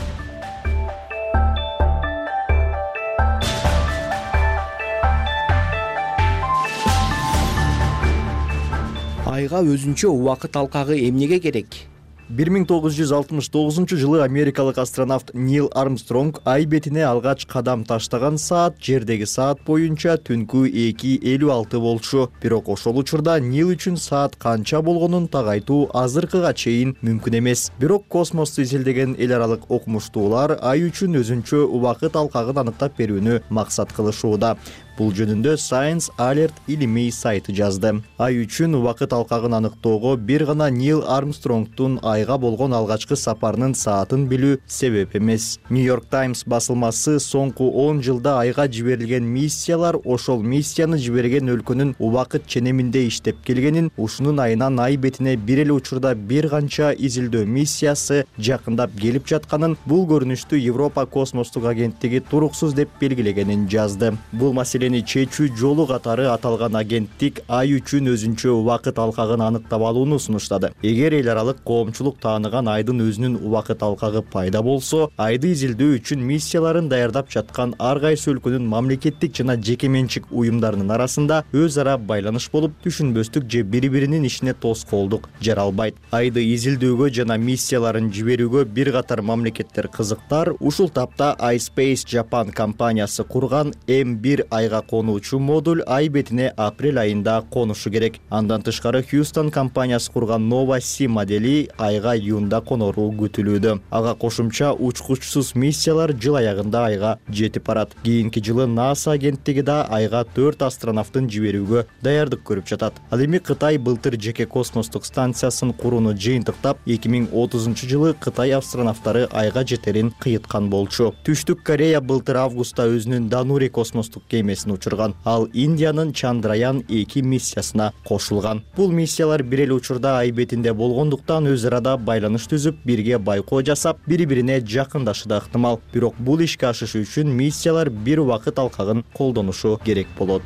Айга өзүнчө убакыт алкагы эмнеге керек? бир миң тогуз жүз алтымыш тогузунчу жылы америкалык астронавт Нил Армстронг ай бетине алгач кадам таштаган саат жердеги саат боюнча түнкү эки элүү алты болчу. Бирок ошол учурда Нил үчүн саат канча болгонун тагайтуу азыркыга чейин мүмкүн эмес. Бирок космосту изилдеген эл аралык окумуштуулар ай үчүн өзүнчө убакыт алкагын аныктап берүүнү максат кылышууда. Бул жөнүндө Science Alert илимий сайты жазды. Ай үчүн убакыт алкагын аныктоого бир гана Нил Армстронгдун айга болгон алгачкы сапарынын саатын билүү себеп эмес. New York Times басылмасы соңку он жылда айга жиберилген миссиялар ошол миссияны жиберген өлкөнүн убакыт ченеминде иштеп келгенин, ушунун айынан ай бетине бир эле учурда бир канча изилдөө миссиясы жакындап келип жатканын, бул көрүнүштү Европа космостук агенттиги туруксуз деп белгилегенин жазды. Бул маселе чечүү жолу катары аталган агенттик ай үчүн өзүнчө убакыт алкагын аныктап алууну сунуштады. Эгер эл аралык коомчулук тааныган айдын өзүнүн убакыт алкагы пайда болсо, айды изилдөө үчүн миссияларын даярдап жаткан ар кайсы өлкөнүн мамлекеттик жана жеке менчик уюмдарынын арасында өз ара байланыш болуп, түшүнбөстүк же бири-биринин ишине тоскоолдук жаралбайт. Айды изилдөөгө жана миссияларын жиберүүгө бир катар мамлекеттер кызыктар. Ушул тапта iSpace Japan компаниясы курган эм бир айга айга конуучу модуль ай бетине апрель айында конушу керек. Андан тышкары Хьюстон компаниясы курган Nova C модели айга июнда конору күтүлүүдө. Ага кошумча учкучсуз миссиялар жыл аягында айга жетип барат. Кийинки жылы NASA агенттиги да айга төрт астронавтын жиберүүгө даярдык көрүп жатат. Ал эми Кытай былтыр жеке космостук станциясын курууну жыйынтыктап, эки миң отузунчу жылы Кытай астронавттары айга жетерин кыйыткан болчу. Түштүк Корея былтыр августта өзүнүн Данури космостук кемесин учурган. Ал Индиянын Чандраян эки миссиясына кошулган. Бул миссиялар бир эле учурда ай бетинде болгондуктан өз арада байланыш түзүп, бирге байкоо жасап, бири-бирине жакындашы да ыктымал. Бирок бул ишке ашышы үчүн миссиялар бир убакыт алкагын колдонушу керек болот.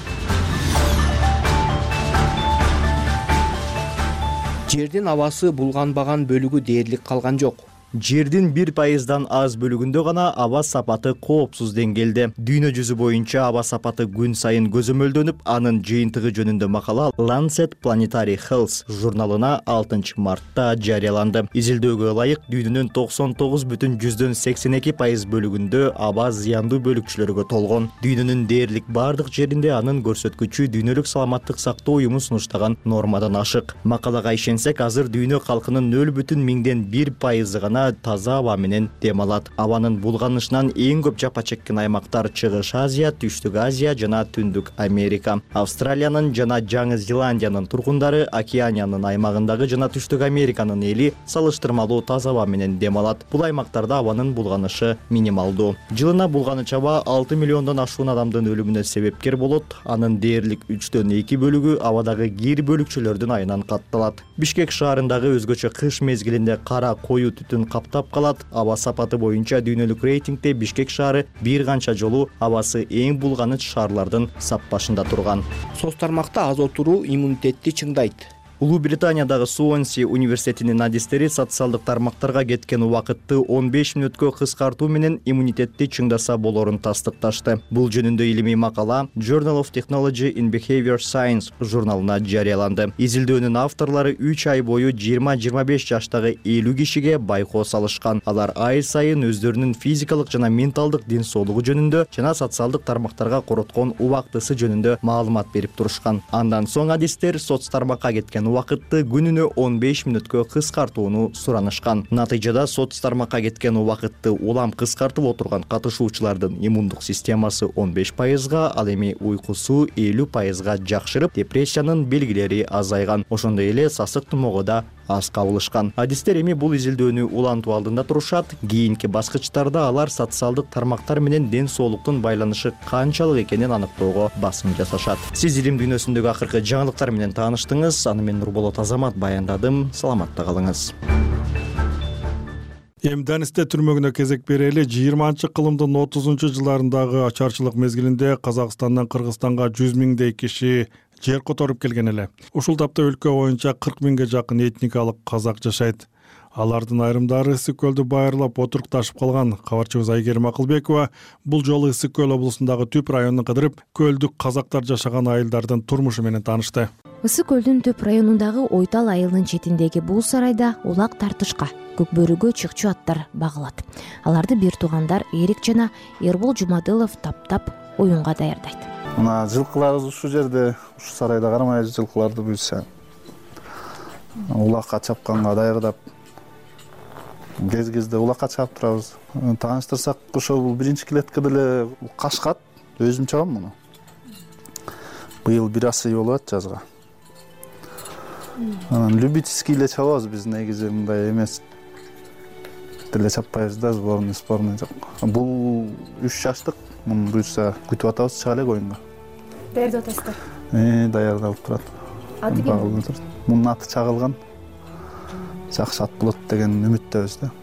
Жердин абасы булганбаган бөлүгү дээрлик калган жок. Жердин бир пайыздан аз бөлүгүндө гана аба сапаты коопсуз деңгээлде. Дүйнө жүзү боюнча аба сапаты күн сайын көзөмөлдөнүп, анын жыйынтыгы жөнүндө макала Lancet Planetary Health журналына алтынчы мартта жарыяланды. Изилдөөгө ылайык дүйнөнүн токсон тогуз бүтүн жүздөн сексен эки пайыз бөлүгүндө аба зыяндуу бөлүкчөлөргө толгон. Дүйнөнүн дээрлик бардык жеринде анын көрсөткүчү дүйнөлүк саламаттык сактоо уюму сунуштаган нормадан ашык. Макалага ишенсек, азыр дүйнө калкынын нөл бүтүн миңден бир пайызы гана таза аба менен дем алат. Абанын булганышынан эң көп жапа чеккен аймактар Чыгыш Азия, Түштүк Азия жана Түндүк Америка. Австралиянын жана Жаңы Зеландиянын тургундары Океаниянын аймагындагы жана Түштүк Американын эли салыштырмалуу таза аба менен дем алат. Бул аймактарда абанын булганышы минималдуу. Жылына булганыч аба алты миллиондон ашуун адамдын өлүмүнө себепкер болот. Анын дээрлик үчтөн эки бөлүгү абадагы кир бөлүкчөлөрдүн айынан катталат. Бишкек шаарындагы өзгөчө кыш мезгилинде кара коюу түтүн каптап калат. Аба сапаты боюнча дүйнөлүк рейтингде Бишкек шаары бир канча жолу абасы эң булганыч шаарлардын саппашында турган. Соц тармакта аз отуруу иммунитетти чыңдайт. Улуу Британиядагы Суонси университетинин адистери социалдык тармактарга кеткен убакытты он беш мүнөткө кыскартуу менен иммунитетти чыңдаса болорун тастыкташты. Бул жөнүндө илимий макала Journal of Technology in Behavior Science журналына жарыяланды. Изилдөөнүн авторлору үч ай бою жыйырма жыйырма беш жаштагы элүү кишиге байкоо салышкан. Алар ай сайын өздөрүнүн физикалык жана менталдык ден соолугу жөнүндө жана социалдык тармактарга короткон убактысы жөнүндө маалымат берип турушкан. Андан соң адистер соц тармакка кеткен убакытты күнүнө он беш мүнөткө кыскартууну суранышкан. Натыйжада соц тармакка кеткен убакытты улам кыскартып отурган катышуучулардын иммундук системасы он беш пайызга, ал эми уйкусу элүү пайызга жакшырып, депрессиянын белгилери азайган. Ошондой эле сасык тумоого да аз кабылышкан. Адистер эми бул изилдөөнү улантуу алдында турушат. Кийинки баскычтарда алар социалдык тармактар менен ден соолуктун байланышы канчалык экенин аныктоого басым жасашат. Сиз илим дүйнөсүндөгү акыркы жаңылыктар менен тааныштыңыз. Аны мен Нурболот Азамат баяндадым. Саламатта калыңыз. Эмданисте түрмөгүнө кезек берели. жыйырманчы кылымдын отузунчу жылдарындагы ачарчылык мезгилинде Казакстандан Кыргызстанга жүз миңдей киши жер которуп келген эле. Ушул тапта өлкө боюнча кырк миңге жакын этникалык казак жашайт. Алардын айрымдары Ысык көлдү байырлап отурукташып калган. Кабарчыбыз Айгерим Акылбекова бул жолу Ысык көл облусундагы Түп районун кыдырып, көлдүк казактар жашаган айылдардын турмушу менен таанышты. Ысык көлдүн Түп районундагы Ойтал айылынын четиндеги бул сарайда улак тартышка, көкбөрүгө чыкчу аттар багылат. Аларды бир туугандар Эрик жана Эрбол Жумадылов таптап оюнга даярдайт. Мына жылкыларыбыз ушул жерде, ушул сарайда карамай жылкыларды буюрса улакка чапканга даярдап, кез-кезде улакка чаап турабыз. Тааныштырсак, ошол бул биринчи клеткада эле кашкат, өзүм чабам муну. Быйыл бир асый болуп атат жазга. Анан любительский эле чабабыз, биз негизи мындай эмес деле чаппайбыз да, сборный спорный жок. Бул үч жаштык, муну буюрса күтүп атабыз, чыга элек оюнга. Даярдап атасыздар? Э, даярдалып турат. Аты ким? Мунун аты чагылган. Жакшы ат болот деген үмүттөбүз да.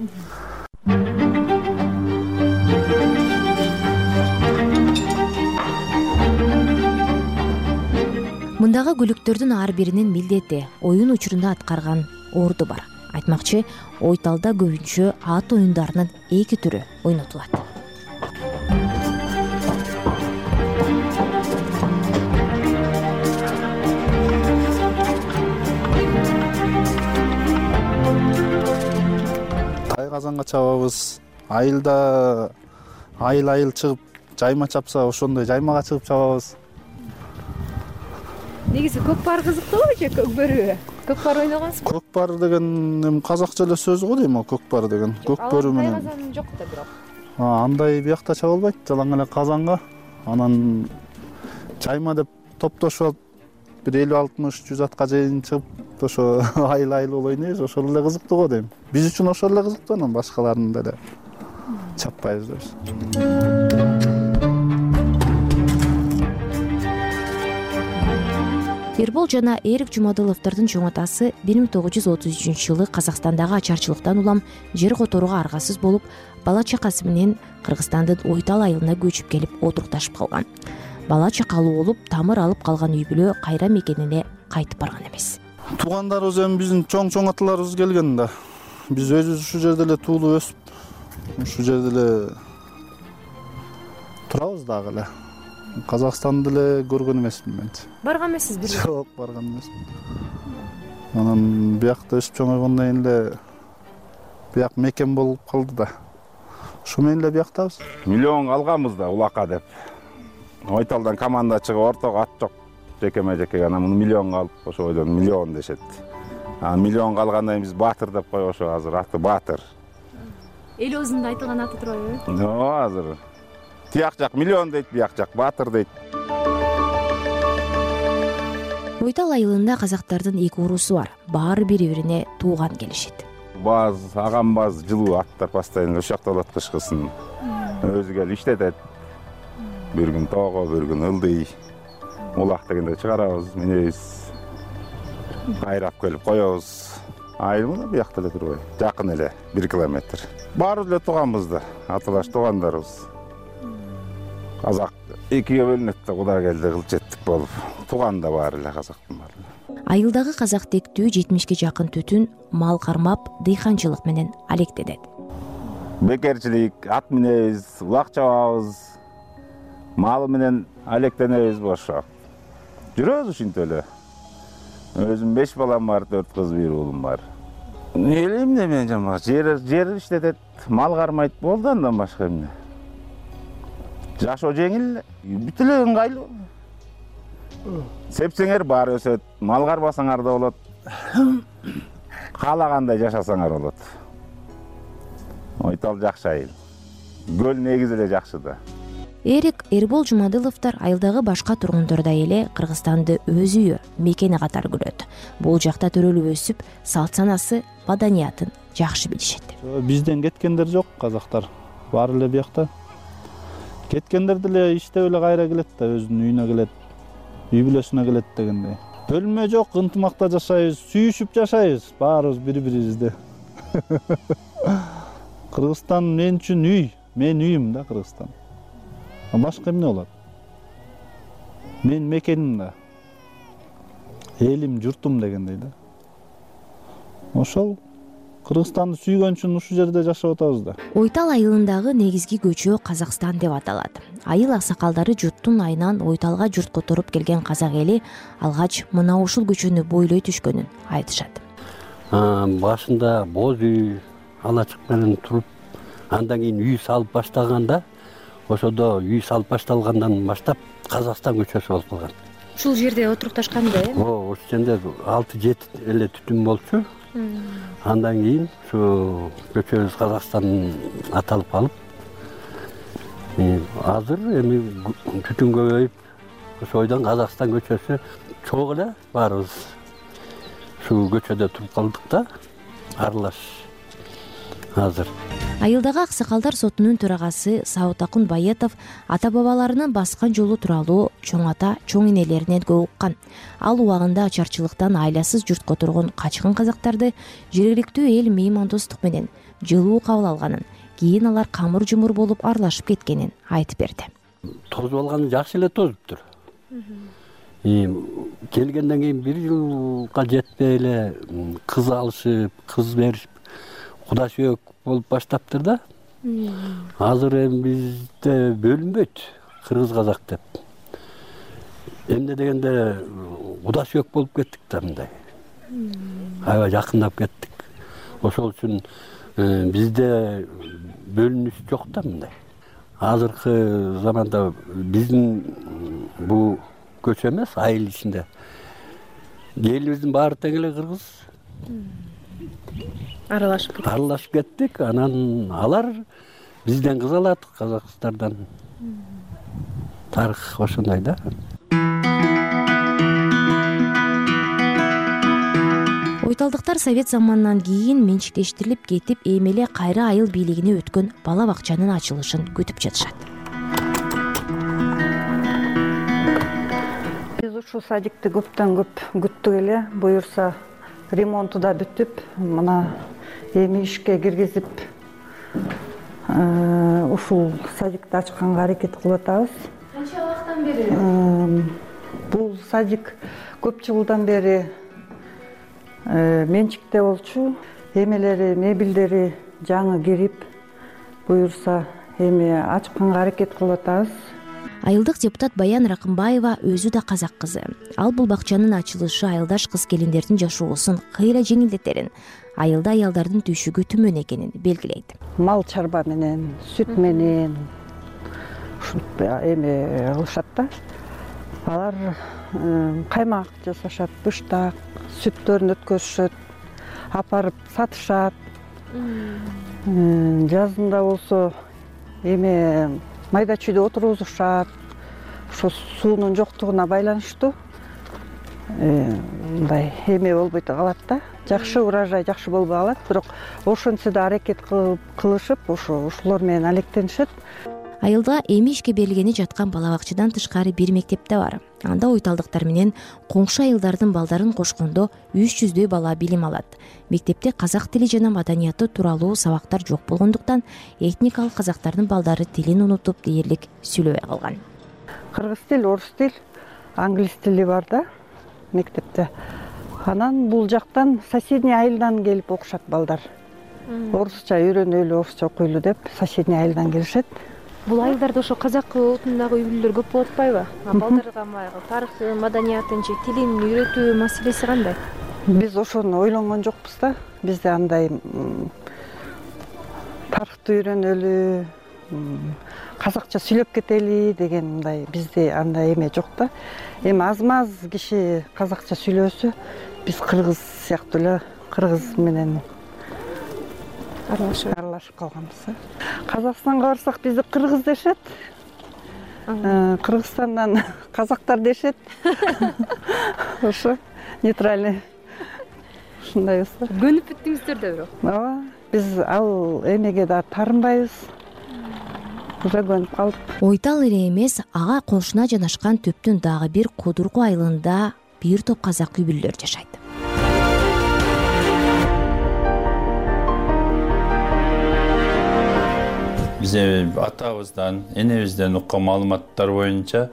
Мындагы күлүктөрдүн ар биринин милдети, оюн учурунда аткарган орду бар. Айтмакчы, Ойталда көбүнчө ат оюндарынын эки түрү ойнотулат. Тай казанга чабабыз. Айылда айыл-айыл чыгып жайма чапса ошондой жаймага чыгып чабабыз. Негизи көкпар кызыктуубу же көкбөрүбү? Көкпар ойногонсузбу? Көкпар деген эми казакча эле сөз го дейм, көкпар деген. Көкбөрү менен. Ал казан жок да бирок. Андай биякта чаба албайт, жалаң эле казанга. Анан жайма деп топтошуп алып бир элүү алтымыш жүз атка чейин чыгып ошо айыл айыл ойнойбуз, ошол эле кызыктуу го дейм. Биз үчүн ошол эле кызыктуу, анан башкаларын деле чаппайбыз дейбиз. Эрбол жана Эрик Жумадыловдордун чоң атасы бир миң тогуз жүз отуз үчүнчү жылы Казакстандагы ачарчылыктан улам жер которууга аргасыз болуп, бала чакасы менен Кыргызстандын Ойтал айылына көчүп келип отурукташып калган. Бала чакалуу болуп, тамыр алып калган үй бүлө кайра мекенине кайтып барган эмес. Туугандарыбыз эми биздин чоң-чоң аталарыбыз келген да. Биз өзүбүз ушул жерде эле туулуп өсүп, ушул жерде эле турабыз дагы эле. Казакстанды эле көргөн эмесмин мен. Барган эмессиз бир? Жок, барган эмесмин. Анан биякта өсүп чоңойгондон кийин эле бияк мекен болуп калды да. Ошо менен эле бияктабыз. Миллион алганбыз да улакка деп. Ойталдан команда чыгып, ортого ат жок. Жекеме-жеке анан муну миллионго алып, ошо ойдон миллион дешет. Анан миллионго алгандан кийин биз Баатыр деп коебуз, ошо азыр аты Баатыр. Эл өзүндө айтылган аты турабы? Жок, азыр тияк жак миллион дейт, бияк жак Баатыр дейт. Ойтал айылында казактардын эки уруусу бар. Баары бири-бирине тууган келишет. Баз, агамбаз, жылуу аттар постоянно ошол жакта болот кышкысын. Өзү келип иштетет. Бир күн тоого, бир күн ылдый. Улак дегенде чыгарабыз, минебиз. Кайрап келип коебуз. Айылда биякта эле турбай, жакын эле, бир километр. Баарыбыз эле тууганбыз да, аталаш туугандарыбыз. Казак экиге бөлүнөт да, куда келди кылчеттик болуп. Тууган да баары эле казактын баары. Айылдагы казак тектүү жетимишке жакын түтүн мал кармап, дыйканчылык менен алектенет. Бекерчилик, ат минебиз, улак чабабыз, малы менен алектенебиз бошо. Жүрөбүз ушинтип эле. Өзүм беш балам бар, төрт кыз, бир уулум бар. Эле эмне менен жамаа, жер жер иштетет, мал кармайт, болду андан башка эмне. Жашоо жеңил, бүт эле ыңгайлуу. Сепсеңер баары өсөт, мал карбасаңар да болот. Каалагандай жашасаңар болот. Ойтал жакшы айыл. Көл негизи эле жакшы да. Эрик, Эрбол Жумадыловдор айылдагы башка тургундордой эле Кыргызстанды өз үйү, мекени катары көрөт. Бул жакта төрөлүп өсүп, салт санасы, маданиятын жакшы билишет. Бизден кеткендер жок казактар. Баары эле биякта. Кеткендер деле иштеп эле кайра келет да, өзүнүн үйүнө келет, үй бүлөсүнө келет дегендей. Бөлмө жок, ынтымакта жашайбыз, сүйүшүп жашайбыз, баарыбыз бири-бирибизди. Кыргызстан мен үчүн үй, мен үйүм да Кыргызстан. Башка эмне болот? Мен мекеним да. Элим, журтум дегендей да. Ошол Кыргызстанды сүйгөн үчүн ушул жерде жашап атабыз да. Ойтал айылындагы негизги көчө Казакстан деп аталат. Айыл аксакалдары журттун айынан Ойталга журт которуп келген казак эли алгач мына ушул көчөнү бойлой түшкөнүн айтышат. Башында боз үй, алачык менен туруп, андан кийин үй салып баштаганда, ошодо үй салып башталгандан баштап Казакстан көчөсү болуп калган. Ушул жерде отурукташканда э? Оо, ошол жерде алты жети эле түтүн болчу. Андан кийин ушу көчөбүз Казакстан аталып калып, азыр эми түтүн көбөйүп, ошойдон Казакстан көчөсү чогуу эле баарыбыз ушу көчөдө туруп калдык да, аралаш азыр. Айылдагы аксакалдар сотунун төрагасы Саут Акунбаетов ата-бабаларынын баскан жолу тууралуу чоң ата, чоң энелеринен көп уккан. Ал убагында ачарчылыктан айласыз журт которгон качкын казактарды жергиликтүү эл меймандостук менен жылуу кабыл алганын, кийин алар камыр-жумур болуп аралашып кеткенин айтып берди. Тозуп алганы жакшы эле тозуптур. Келгенден кийин бир жылга жетпей эле кыз алышып, кыз беришип, куда сүйөк болуп баштаптыр да. Азыр эми бизде бөлүнбөйт кыргыз казак деп. Эмне дегенде куда сүйөк болуп кеттик да мындай. Аябай жакындап кеттик. Ошол үчүн бизде бөлүнүш жок да мындай. азыркы заманда биздин бул көчө эмес, айыл ичинде элибиздин баары тең эле кыргыз аралашып аралашып кеттик. Анан алар бизден кыз алат, Казакстандан. Тарых ошондой да. Ойталдыктар совет заманынан кийин менчиктештирилип кетип, эми эле кайра айыл бийлигине өткөн бала бакчанын ачылышын күтүп жатышат. Биз ушул садикти көптөн көп күттүк эле. Буюрса ремонту да бүтүп, мына эми ишке киргизип, ушул садикти ачканга аракет кылып атабыз. Канча убакыттан бери? Бул садик көп жылдан бери менчикте болчу. Эмелери, мебелдери жаңы кирип, буюрса эми ачканга аракет кылып атабыз. Айылдык депутат Баян Ракымбаева өзү да казак кызы. Ал бул бакчанын ачылышы айылдаш кыз келиндердин жашоосун кыйла жеңилдетерин, айылда аялдардын түйшүгү түмөн экенин белгилейт. Мал чарба менен, сүт менен ушул эми кылышат да. Алар каймак жасашат, быштак, сүттөрүн өткөрүшөт, апарып сатышат. Жазында болсо эми майда чүйдө отургузушат. Ошо суунун жоктугуна байланыштуу мындай эме болбой калат да. Жакшы урожай жакшы болбой калат, бирок ошентсе да аракет кылышып, ошо ушулар менен алектенишет. Айылда эми ишке берилгени жаткан бала бакчадан тышкары бир мектеп да бар. Анда ойталдыктар менен коңшу айылдардын балдарын кошкондо үч жүздөй бала билим алат. Мектепте казак тили жана маданияты тууралуу сабактар жок болгондуктан этникалык казактардын балдары тилин унутуп дээрлик сүйлөбөй калган. Кыргыз тил, орус тил, англис тили бар да мектепте. Анан бул жактан соседний айылдан келип окушат балдар. Орусча үйрөнөлү, орусча окуйлу деп соседний айылдан келишет. Бул айылдарда ошо казак улутундагы үй бүлөлөр көп болуп атпайбы? Балдарга тарыхы, маданиятынчы, тилин үйрөтүү маселеси кандай? Биз ошону ойлонгон жокпуз да. Бизде андай тарыхты үйрөнөлү, казакча сүйлөп кетели деген мындай бизде андай эме жок да. Эми аз-маз киши казакча сүйлөсө, биз кыргыз сыяктуу эле кыргыз менен аралашып аралашып калганбыз. Казакстанга барсак бизди кыргыз дешет. Кыргызстандан казактар дешет. Ошо нейтральный. Ушундайбыз. Көнүп бүттүңүздөр да бирок. Ооба, биз ал эмеге да тарынбайбыз. Уже көнүп калдык. Ойтал эле эмес, ага кошуна жанашкан төптүн дагы бир Кудургу айылында бир топ казак үй бүлөлөр жашайт. Бизе атабыздан, энебизден уккан маалыматтар боюнча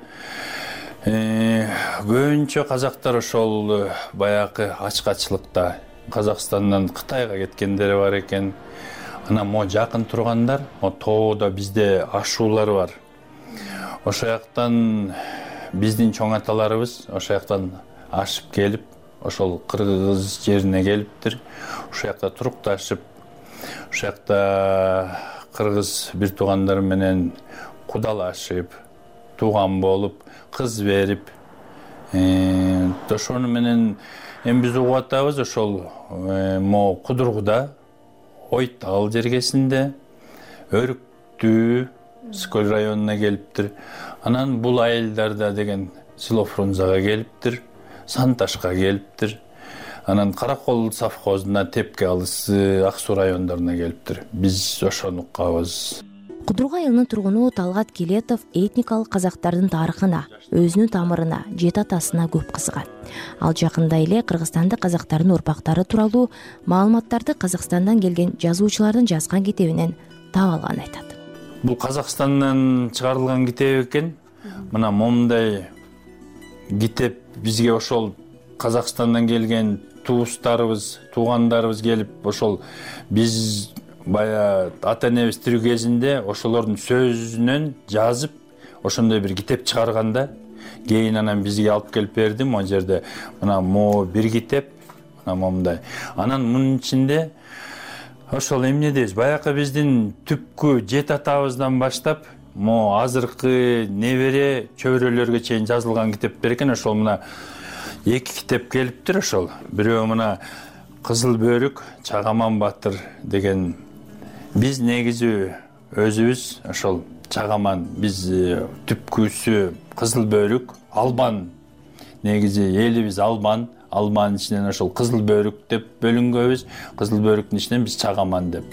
көбүнчө казактар ошол баягы ачкачылыкта Казакстандан Кытайга кеткендери бар экен. Анан могу жакын тургандар, тоодо бизде ашуулар бар. Ошо жактан биздин чоң аталарыбыз ошо жактан ашып келип, ошол кыргыз жерине келиптир. Ошо жакта турукташып, ошо жакта кыргыз бир туугандар менен кудалашып, тууган болуп, кыз берип, ошону менен эми биз угуп атабыз, ошол могу Кудургуда, Ойтал жергесинде, Өрүктүү, Скөл районуна келиптир. Анан бул айылдарда деген Село Фрунзага келиптир, Санташка келиптир. Анан Каракол совхозуна, Тепке алысы, Ак Суу райондоруна келиптир. Биз ошону укканбыз. Кудургу айылынын тургуну Талгат Келетов этникалык казактардын тарыхына, өзүнүн тамырына, жет атасына көп кызыгат. Ал жакында эле Кыргызстанда казактардын урпактары тууралуу маалыматтарды Казакстандан келген жазуучулардын жазган китебинен таап алганын айтат. Бул Казакстандан чыгарылган китеп экен. Мына момундай китеп бизге ошол Казакстандан келген туустарыбыз, туугандарыбыз келип, ошол биз бая ата-энебиз тирүү кезинде ошолордун сөзүнөн жазып, ошондой бир китеп чыгарганда, кийин анан бизге алып келип берди. Могу жерде мына могу бир китеп, мына момундай. Анан мунун ичинде ошол эмне дейбиз, баягы биздин түпкү жет атабыздан баштап, могу азыркы небере чөбөрөлөргө чейин жазылган китептер экен. Ошол мына эки китеп келиптир. Ошол бирөө мына Кызыл бөрүк Чагаман батыр деген. Биз негизи өзүбүз ошол Чагаман, биз түпкүсү Кызыл бөрүк, Албан. Негизи элибиз Албан, Албанын ичинен ошол Кызыл бөрүк деп бөлүнгөнбүз. Кызыл бөрүктүн ичинен биз Чагаман деп.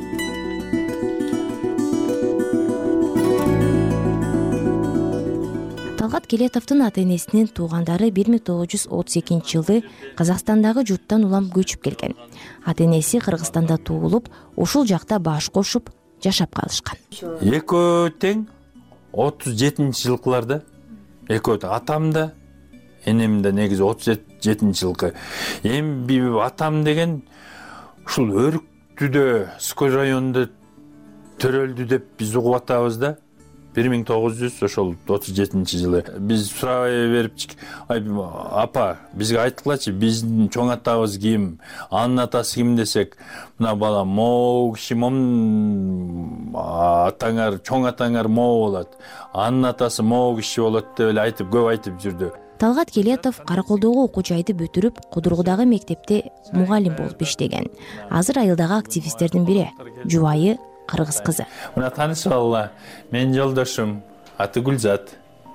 Талгат Келетовдун ата-энесинин туугандары бир миң тогуз жүз отуз экинчи жылы Казакстандагы журттан улам көчүп келген. Ата-энеси Кыргызстанда туулуп, ушул жакта баш кошуп жашап калышкан. Экөө тең отуз жетинчи жылкыларда, экөө атам да, энем да негизи отуз жетинчи жылкы. Эми атам деген ушул Өрүктүдө, Скөл районунда төрөлдү деп биз угуп атабыз да. бир миң тогуз жүз ошол отуз жетинчи жылы биз сурабай берип, апа, бизге айткылачы, биздин чоң атабыз ким, анын атасы ким десек, мына бала могу киши мом атаңар, чоң атаңар могу болот, анын атасы могу киши болот деп эле айтып, көп айтып жүрдү. Талгат Келетов Караколдогу окуу жайды бүтүрүп, Кудургудагы мектепте мугалим болуп иштеген. Азыр айылдагы активисттердин бири, жубайы кыргыз кызы. Мына таанышып алла, менин жолдошум, аты Гүлзат.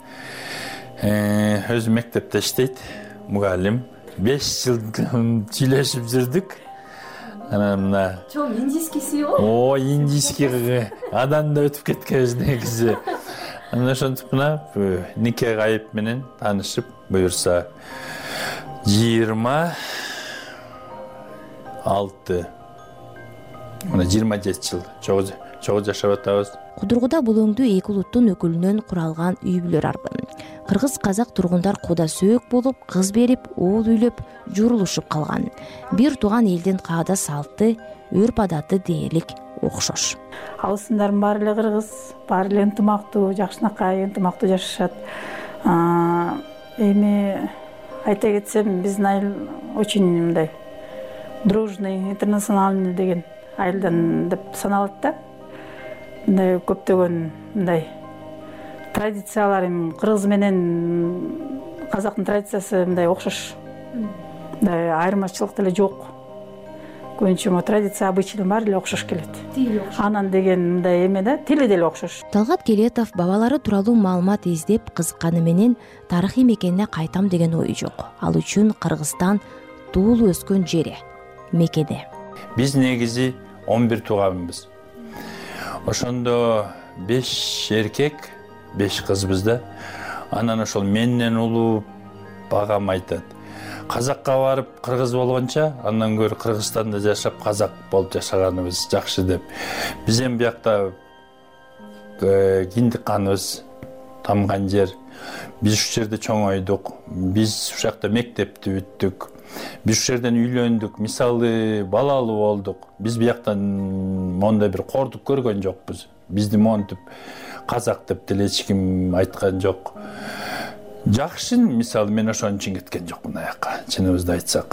Өзү мектепте иштейт, мугалим. беш жыл сүйлөшүп жүрдүк. Анан мына чоң индийскиси го? О, индийский адан да өтүп кеткенбиз негизи. Анан ошентип мына нике кайып менен таанышып, буюрса жыйырма алты, мына жыйырма жети жыл чогуу жашап атабыз. Кудургуда бул өңдү эки улуттун өкүлүнөн куралган үй бүлөр арбын. Кыргыз-казак тургундар куда сөөк болуп, кыз берип, уул үйлөп, журулушуп калган. Бир тууган элдин каада салты, өрп-адаты дээрлик окшош. Алысындардын баары эле кыргыз, баары эле ынтымактуу, жакшынакай ынтымактуу жашашат. Эми айта кетсем, биздин айыл очень мындай дружный, интернациональный деген айылдан деп саналат да. Мындай көптөгөн мындай традициялар, кыргыз менен казактын традициясы мындай окшош. Мындай айырмачылык деле жок. Көбүнчө традиция, обычайдын баары эле окшош келет. Анан деген мындай эме да, тили деле окшош. Талгат Келетов бабалары тууралуу маалымат издеп кызыкканы менен тарыхый мекенине кайтам деген ою жок. Ал үчүн Кыргызстан туулуп өскөн жери, мекене. Биз негизи он бир тууганбыз. Ошондо беш эркек, беш кызбыз да. Анан ошол менден улуу багам айтат. Казакка барып кыргыз болгонча, андан көрө Кыргызстанда жашап казак болуп жашаганыбыз жакшы деп. Биз эми биякта киндик каныбыз тамган жер. Биз ушул жерде чоңойдук. Биз ушул жакта мектепти бүттүк. Биз ушул жерден үйлөндүк. Мисалы, балалуу болдук. Биз бияктан мондай бир кордук көргөн жокпуз. Бизди монтип казак деп деле эч ким айткан жок. Жакшы, мисалы, мен ошон үчүн кеткен жокмун аяка, чыныбызды айтсак.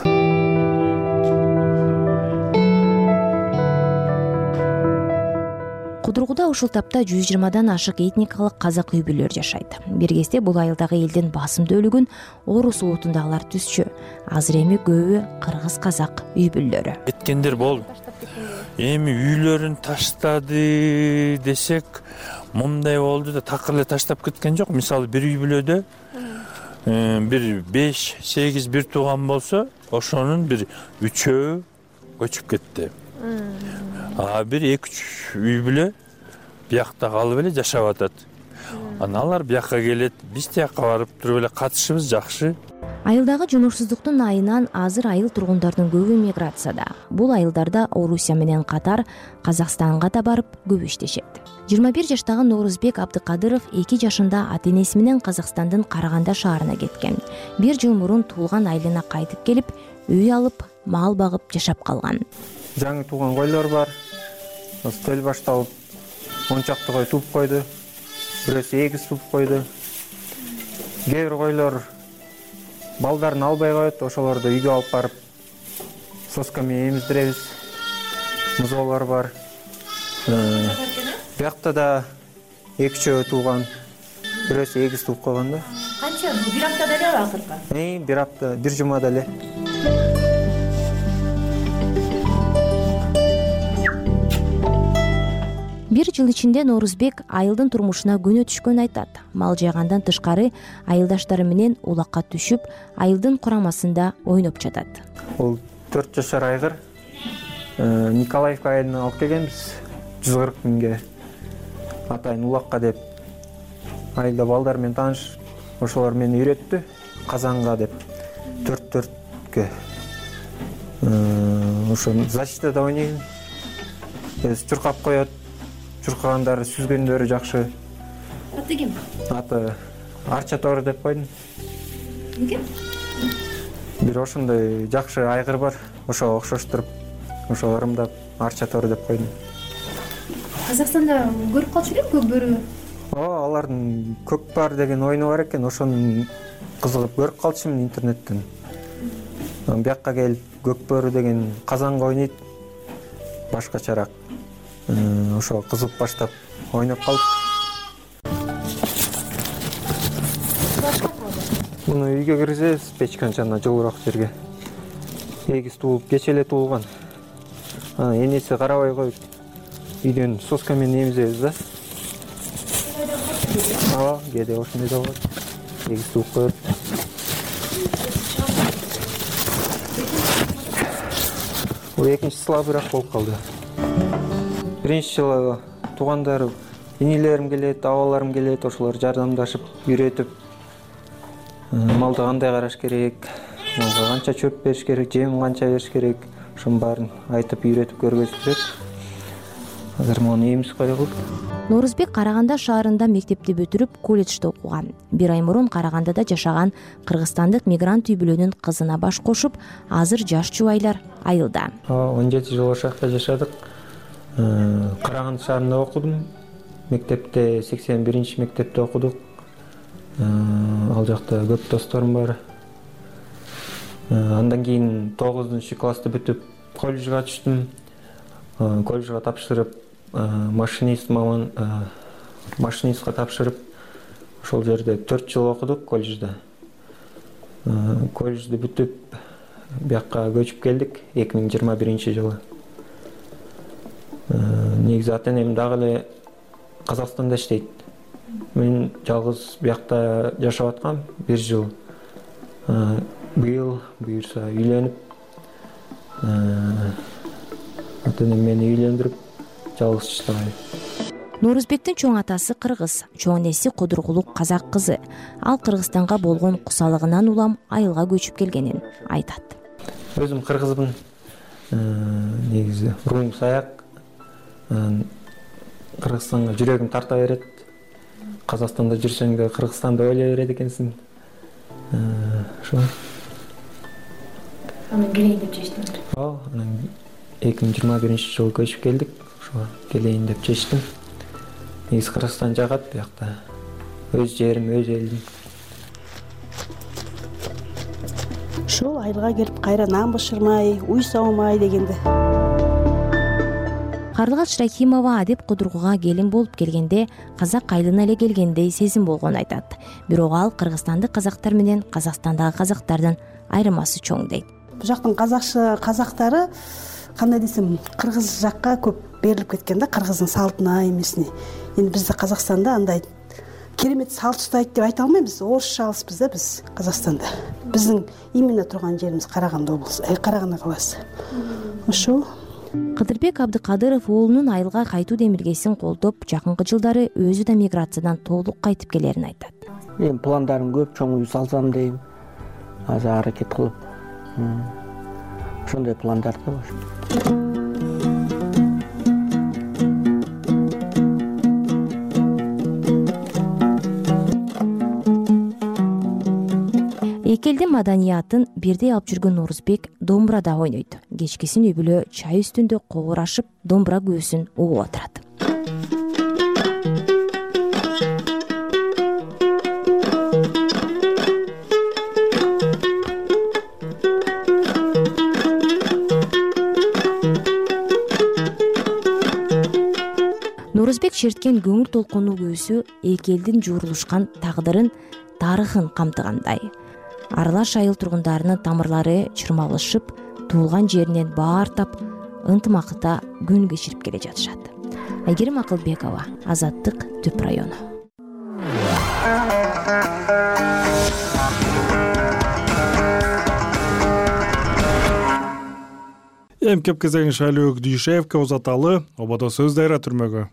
Кудургуда ушул тапта жүз жыйырмадан ашык этникалык казак үй бүлөлөр жашайт. Бир кезде бул айылдагы элдин басымды бөлүгүн орус улутундагылар түзчү. Азыр эми көбү кыргыз-казак үй бүлөлөрү. Кеткендер болду. Эми үйлөрүн таштады десек, мындай болду да, такыр эле таштап кеткен жок. Мисалы, бир үй бүлөдө бир беш сегиз бир тууган болсо, ошонун бир үчөө көчүп кетти. А бир эки үч үй бүлө биякта калып эле жашап атат. Анан алар бияка келет, биз тияка барып туруп эле катышыбыз жакшы. Айылдагы жумушсуздуктун айынан азыр айыл тургундардын көбү миграцияда. Бул айылдарда Орусия менен катар Казакстанга да барып көп иштешет. жыйырма бир жаштагы Норузбек Абдыкадыров эки жашында ата-энеси менен Казакстандын Караганда шаарына кеткен. Бир жыл мурун туулган айылына кайтып келип, үй алып, мал багып жашап калган. Жаңы тууган койлор бар. Төл башталып, он чакты кой туп койду. Бирөөсү эгиз туп койду. Кээ бир койлор балдарын албай коет, ошолорду үйгө алып барып сосками эмиздиребиз. Музоолор бар. Биякта да эки үчөө тууган, бирөөсү эгиз тууп койгон да. Канча? Бир аптада эле акыркы? Бир апта, бир жумада эле. бир жыл ичинде Норузбек айылдын турмушуна көнө түшкөнүн айтат. Мал жайгандан тышкары айылдаштары менен улакка түшүп, айылдын курамасында ойноп жатат. Ол төрт жашар айгыр Николаевка айылына алып келгенбиз. жүз кырк миңге атайын улакка деп. Айылда балдар менен тааныш, ошолор мени үйрөттү. Казанга деп төрт-төрткө. Ошо защитада ойнойм. Чуркап коет. Чуркагандары, сүзгөндөрү жакшы. Аты ким? Аты Арча Тору деп койдум. Эмне? Бир ошондой жакшы айгыр бар. Ошого окшоштуруп, ошо ырымдап Арча Тору деп койдум. Казакстанда көрүп калчу элем көк бөрү. Ооба, алардын көк бар деген ойну бар экен. Ошону кызыгып көрүп калчумун интернеттен. Бияққа келип көк бөрү деген Казанга ойнойт. Башкачараак. Ошо кызыгып баштап ойноп калдык. Муну үйгө киргизебиз, печканын жанына жылуураак жерге. Эгиз туулуп, кече эле туулган. Энеси карабай коюп, үйдөн соска менен эмизебиз да. Ооба, кээде ошондой да болот. Эгиз тууп коет. Бул экинчи слабыраак болуп калды. Биринчи жылы туугандар, инилерим келет, абаларым келет, ошолор жардамдашып, үйрөтүп, малды кандай караш керек, малга канча чөп бериш керек, жем канча бериш керек, ошонун баарын айтып, үйрөтүп көргөзүп жүрөт. Азыр муну эмизип койгул. Норузбек Караганда шаарында мектепти бүтүрүп, колледжде окуган. Бир ай мурун Карагандада жашаган кыргызстандык мигрант үй бүлөнүн кызына баш кошуп, азыр жаш жубайлар айылда. он жети жыл ошол жакта жашадык. Караганды шаарында окудум. Мектепте сексен биринчи мектепте окудук. Ал жакта көп досторум бар. Андан кийин тогузунчу классты бүтүп, колледжге түштүм. Колледжге тапшырып, машинист маман машинистка тапшырып, ошол жерде төрт жыл окудук колледжде. Колледжди бүтүп, бияққа көчүп келдик эки миң жыйырма биринчи жылы. Негизи ата энем дагы эле Казакстанда иштейт. Мен жалгыз биякта жашап аткам бир жыл. Быйыл буюрса үйлөнүп, ата энем мени үйлөндүрүп, жалгыз жаштагай. Норузбектин чоң атасы кыргыз, чоң энеси Кудургулук казак кызы. Ал Кыргызстанга болгон кусалыгынан улам айылга көчүп келгенин айтат. Өзүм кыргызмын. Негизи руум саяк. Кыргызстанга жүрөгүм тарта берет. Казакстанда жүрсөң да Кыргызстанды ойлой берет экенсиң. Ошо. Анан келейин деп чечтим. Ооба, анан эки миң жыйырма биринчи жылы көчүп келдик. Ошо келейин деп чечтим. Негизи Кыргызстан жагат биякта. Өз жерим, өз элим. Ушул айылга келип кайра нан бышырмай, уй саумай дегенде. Карлыгач Рахимова Адеп Кудургуга келин болуп келгенде казак айылына эле келгендей сезим болгонун айтат. Бирок ал кыргызстандык казактар менен Казакстандагы казактардын айырмасы чоң дейт. Бул жактын казакчы казактары кандай десем, кыргыз жакка көп берилип кеткен да, кыргыздын салтына, эмесине. Эми бизде Казакстанда андай керемет салт устайт деп айта албайбыз. Орусча алыспыз да биз Казакстанда. Биздин именно турган жерибиз Караганда облусу, Караганда каласы. Ошо. Кыдырбек Абдыкадыров уулунун айылга кайтуу демилгесин колдоп, жакынкы жылдары өзү да миграциядан толук кайтып келерин айтат. Эми пландарым көп, чоң үй салсам дейм. Азыр аракет кылып. Ошондой пландар да бар. Эки элдин маданиятын бирдей алып жүргөн Норузбек домбурада ойнойт. Кечкисин үй бүлө чай үстүндө кобурашып, домбура күүсүн угуп отурат. Норузбек текшерткен көңүл толкуну күүсү эки элдин жуурулушкан тагдырын, тарыхын камтыгандай. Аралаш айыл тургундарынын тамырлары чырмалышып, туулган жеринен баар тап, ынтымакта күн кечирип келе жатышат. Айгерим Акылбекова, Азаттык, Түп району. Эм кеп кезеңин Шайлөөк Дүйшевке узаталы, ободо сөз дайра түрмөгө.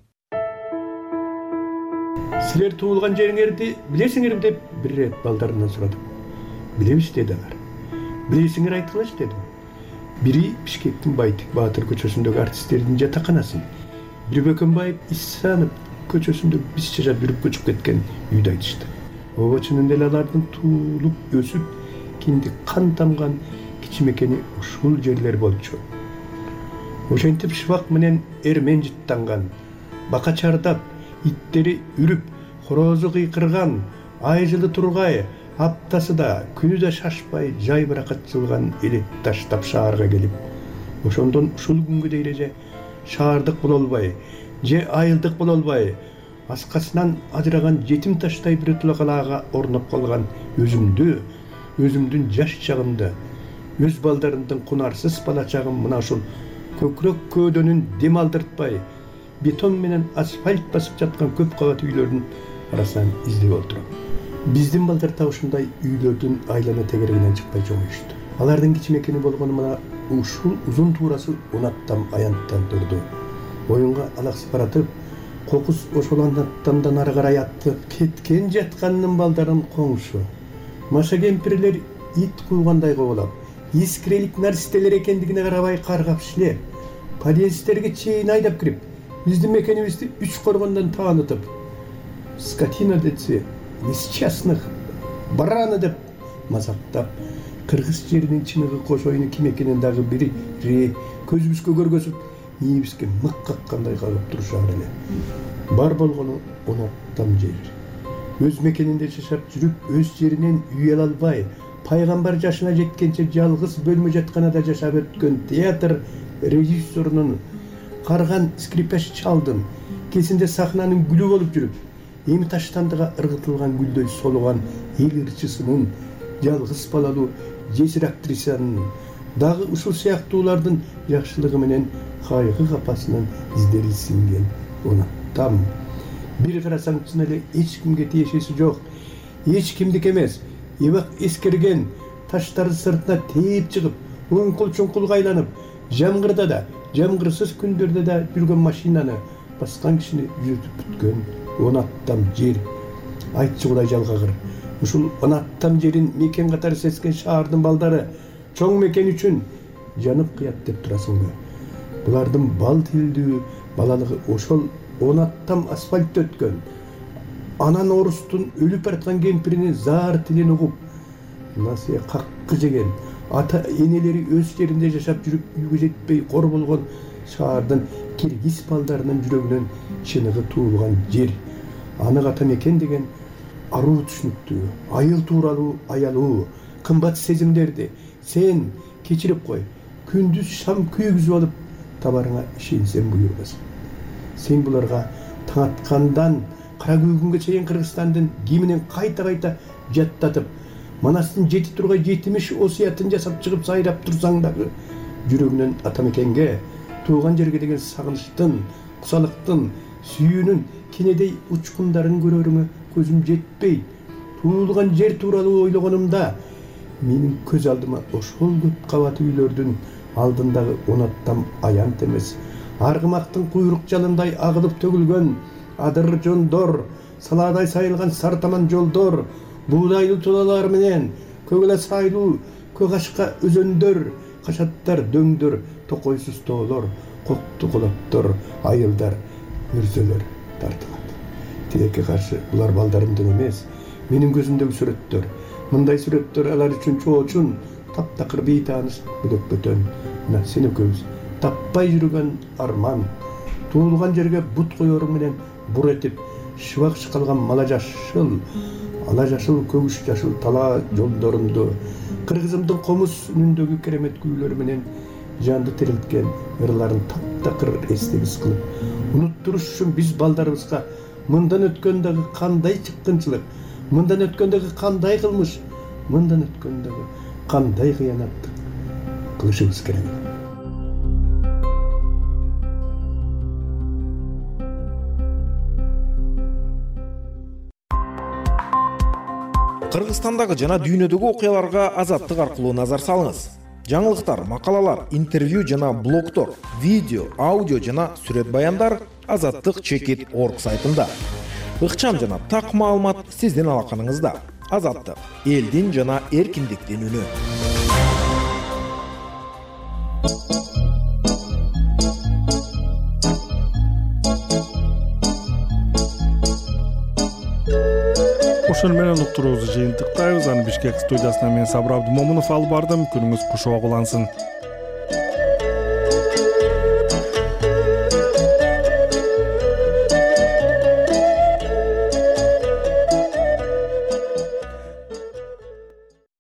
Силер туулган жериңерди билесиңерби деп бир ирет балдарынан сурадым. Билебиз деди алар. Билесиңер айткылачы дедим. Бири Бишкектин Байтик Баатыр көчөсүндөгү артисттердин жатаканасын, бири Бөкөнбаев Исанов көчөсүндө биз жашап жүрүп көчүп кеткен үйдү айтышты. Ооба чынында эле алардын туулуп, өсүп, кинди кан тамган кичимекени ушул жерлер болчу. Ошентип шыбак менен эрмен жыттанган, бака чардап, иттери үрүп, хорозу кыйкырган, ай жылы тургай, аптасы да, күнү да шашпай, жай баракат жылган элек таштап шаарга келип, ошондон ушул күнгө дейре же шаардык боло албай, же айылдык боло албай, аскасынан ажыраган жетим таштай бир тулакалаага орноп калган өзүмдү, өзүмдүн жаш чагымды, өз балдарымдын кунарсыз бала чагым мына ушул көкүрөк көөдөнүн дем алдыртпай, бетон менен асфальт басып жаткан көп кабат үйлөрдүн арасынан издеп отурам. Биздин балдар да ушундай үйлөрдүн айлана тегерегинен чыкпай чоңуйушту. Алардын кичимекени болгону мына ушул узун туурасы он аттам аянттан турду. Оюнга алаксып баратып, кокус ошол аттамдан ары карай аттып кеткен жатканынын балдарын коңшу. Маша кемпирлер ит куугандай кобулап, искирелик нарстелер экендигине карабай каргап шилеп, подъезддерге чейин айдап кирип, биздин мекенибизди үч коргондон таанытып, скотина десе, несчастных, бараны деп мазактап, кыргыз жеринин чыныгы кошоюну ким экенин дагы бири көзүбүзгө көргөзүп, ийибизге мык каккандай кагып турушар эле. Бар болгону он аттам жер. Өз мекенинде жашап жүрүп, өз жеринен үй ала албай, пайгамбар жашына жеткенче жалгыз бөлмө жатканада жашап өткөн театр режиссерунун, карган скрипач чалдын, кесинде сахнанын гүлү болуп жүрүп, эми таштандыга ыргытылган гүлдөй солуган эл ырчысынын, жалгыз балалуу жесир актрисанын, дагы ушул сыяктуулардын жакшылыгы менен кайгы капасынын издери сиңген он аттам. Бир карасаң чын эле эч кимге тиешеси жок, эч кимдик эмес, эбак эскерген таштарды сыртына тээп чыгып, уңкул-чуңкулга айланып, жамгырда да, жамгырсыз күндөрдө да жүргөн машинаны баскан кишини жүзүтүп бүткөн он аттам жер. Айтчы Кудай жалгагыр. Ушул он аттам жерин мекен катары сезген шаардын балдары чоң мекен үчүн жанып кыят деп турасыңбы? Булардын бал тилдүү балалыгы ошол он аттам асфальт өткөн. Анан орустун өлүп бараткан кемпиринин заар тилин угуп, насыя каккы жеген, ата энелери өз жеринде жашап жүрүп үйгө жетпей кор болгон шаардын киргиз балдарынын жүрөгүнөн чыныгы туулган жер. Аны ата мекен деген аруу түшүнүктүү, айыл тууралуу аялуу, кымбат сезимдерди сен кечирип кой. Күндүз шам күйгүзүп алып, табарыңа ишенсең буйрбасын. Сен буларга таң аткандан кара күйгүнгө чейин Кыргызстандын гимнин кайта-кайта жаттатып, Манастын жети тургай жетимиш осуятын жасап чыгып сайрап турсаң дагы, жүрөгүнөн ата мекенге, тууган жерге деген сагынычтын, кусалыктын, сүйүүнүн кенедей учкундарын көрөрүңө көзүм жетпейт. Туулган жер тууралуу ойлогонумда, менин көз алдыма ошол көп кабат үйлөрдүн алдындагы он аттам аянт эмес, аргымактын куйрук жалындай агылып төгүлгөн адыр жондор, салаадай сайылган сартаман жолдор, буудайлуу тулалар менен көгөлө сайлуу көк ашка өзөндөр, кашаттар дөңдөр, токойсуз тоолор, кокту колоттор, айылдар, мүрзөлөр тартылат. Тилекке каршы булар балдарымдын эмес, менин көзүмдөгү сүрөттөр. Мындай сүрөттөр алар үчүн чоочун, таптакыр бейтааныш бөлөкпөтөн. Мына сен экөөбүз таппай жүргөн арман, туулган жерге бут коёру менен бур этип, шыбак шыкалган мала жашыл, ала жашыл көгүш жашыл талаа жолдорунду, кыргызымдын комуз үнүндөгү керемет күүлөрү менен жанды тирилткен ырларын таптакыр эстегис кылып унуттуруш үчүн биз балдарыбызга мындан өткөндөгү кандай чыккынчылык, мындан өткөндөгү кандай кылмыш, мындан өткөндөгү кандай кыянаттык кылышыбыз керек. Кыргызстандагы жана дүйнөдөгү окуяларга Азаттык аркылуу назар салыңыз. Жаңылыктар, макалалар, интервью жана блогтор, видео, аудио жана сүрөт баяндар азаттык чекит точка орг сайтында. Ыкчам жана так маалымат сиздин алаканыңызда. Азаттык — элдин жана эркиндиктин үнү. Ошон менен уктуруубузду жыйынтыктайбыз. Аны Бишкек студиясына мен Сабыр Абдымомунов алып бардым. Күнүңүз куш оолансын.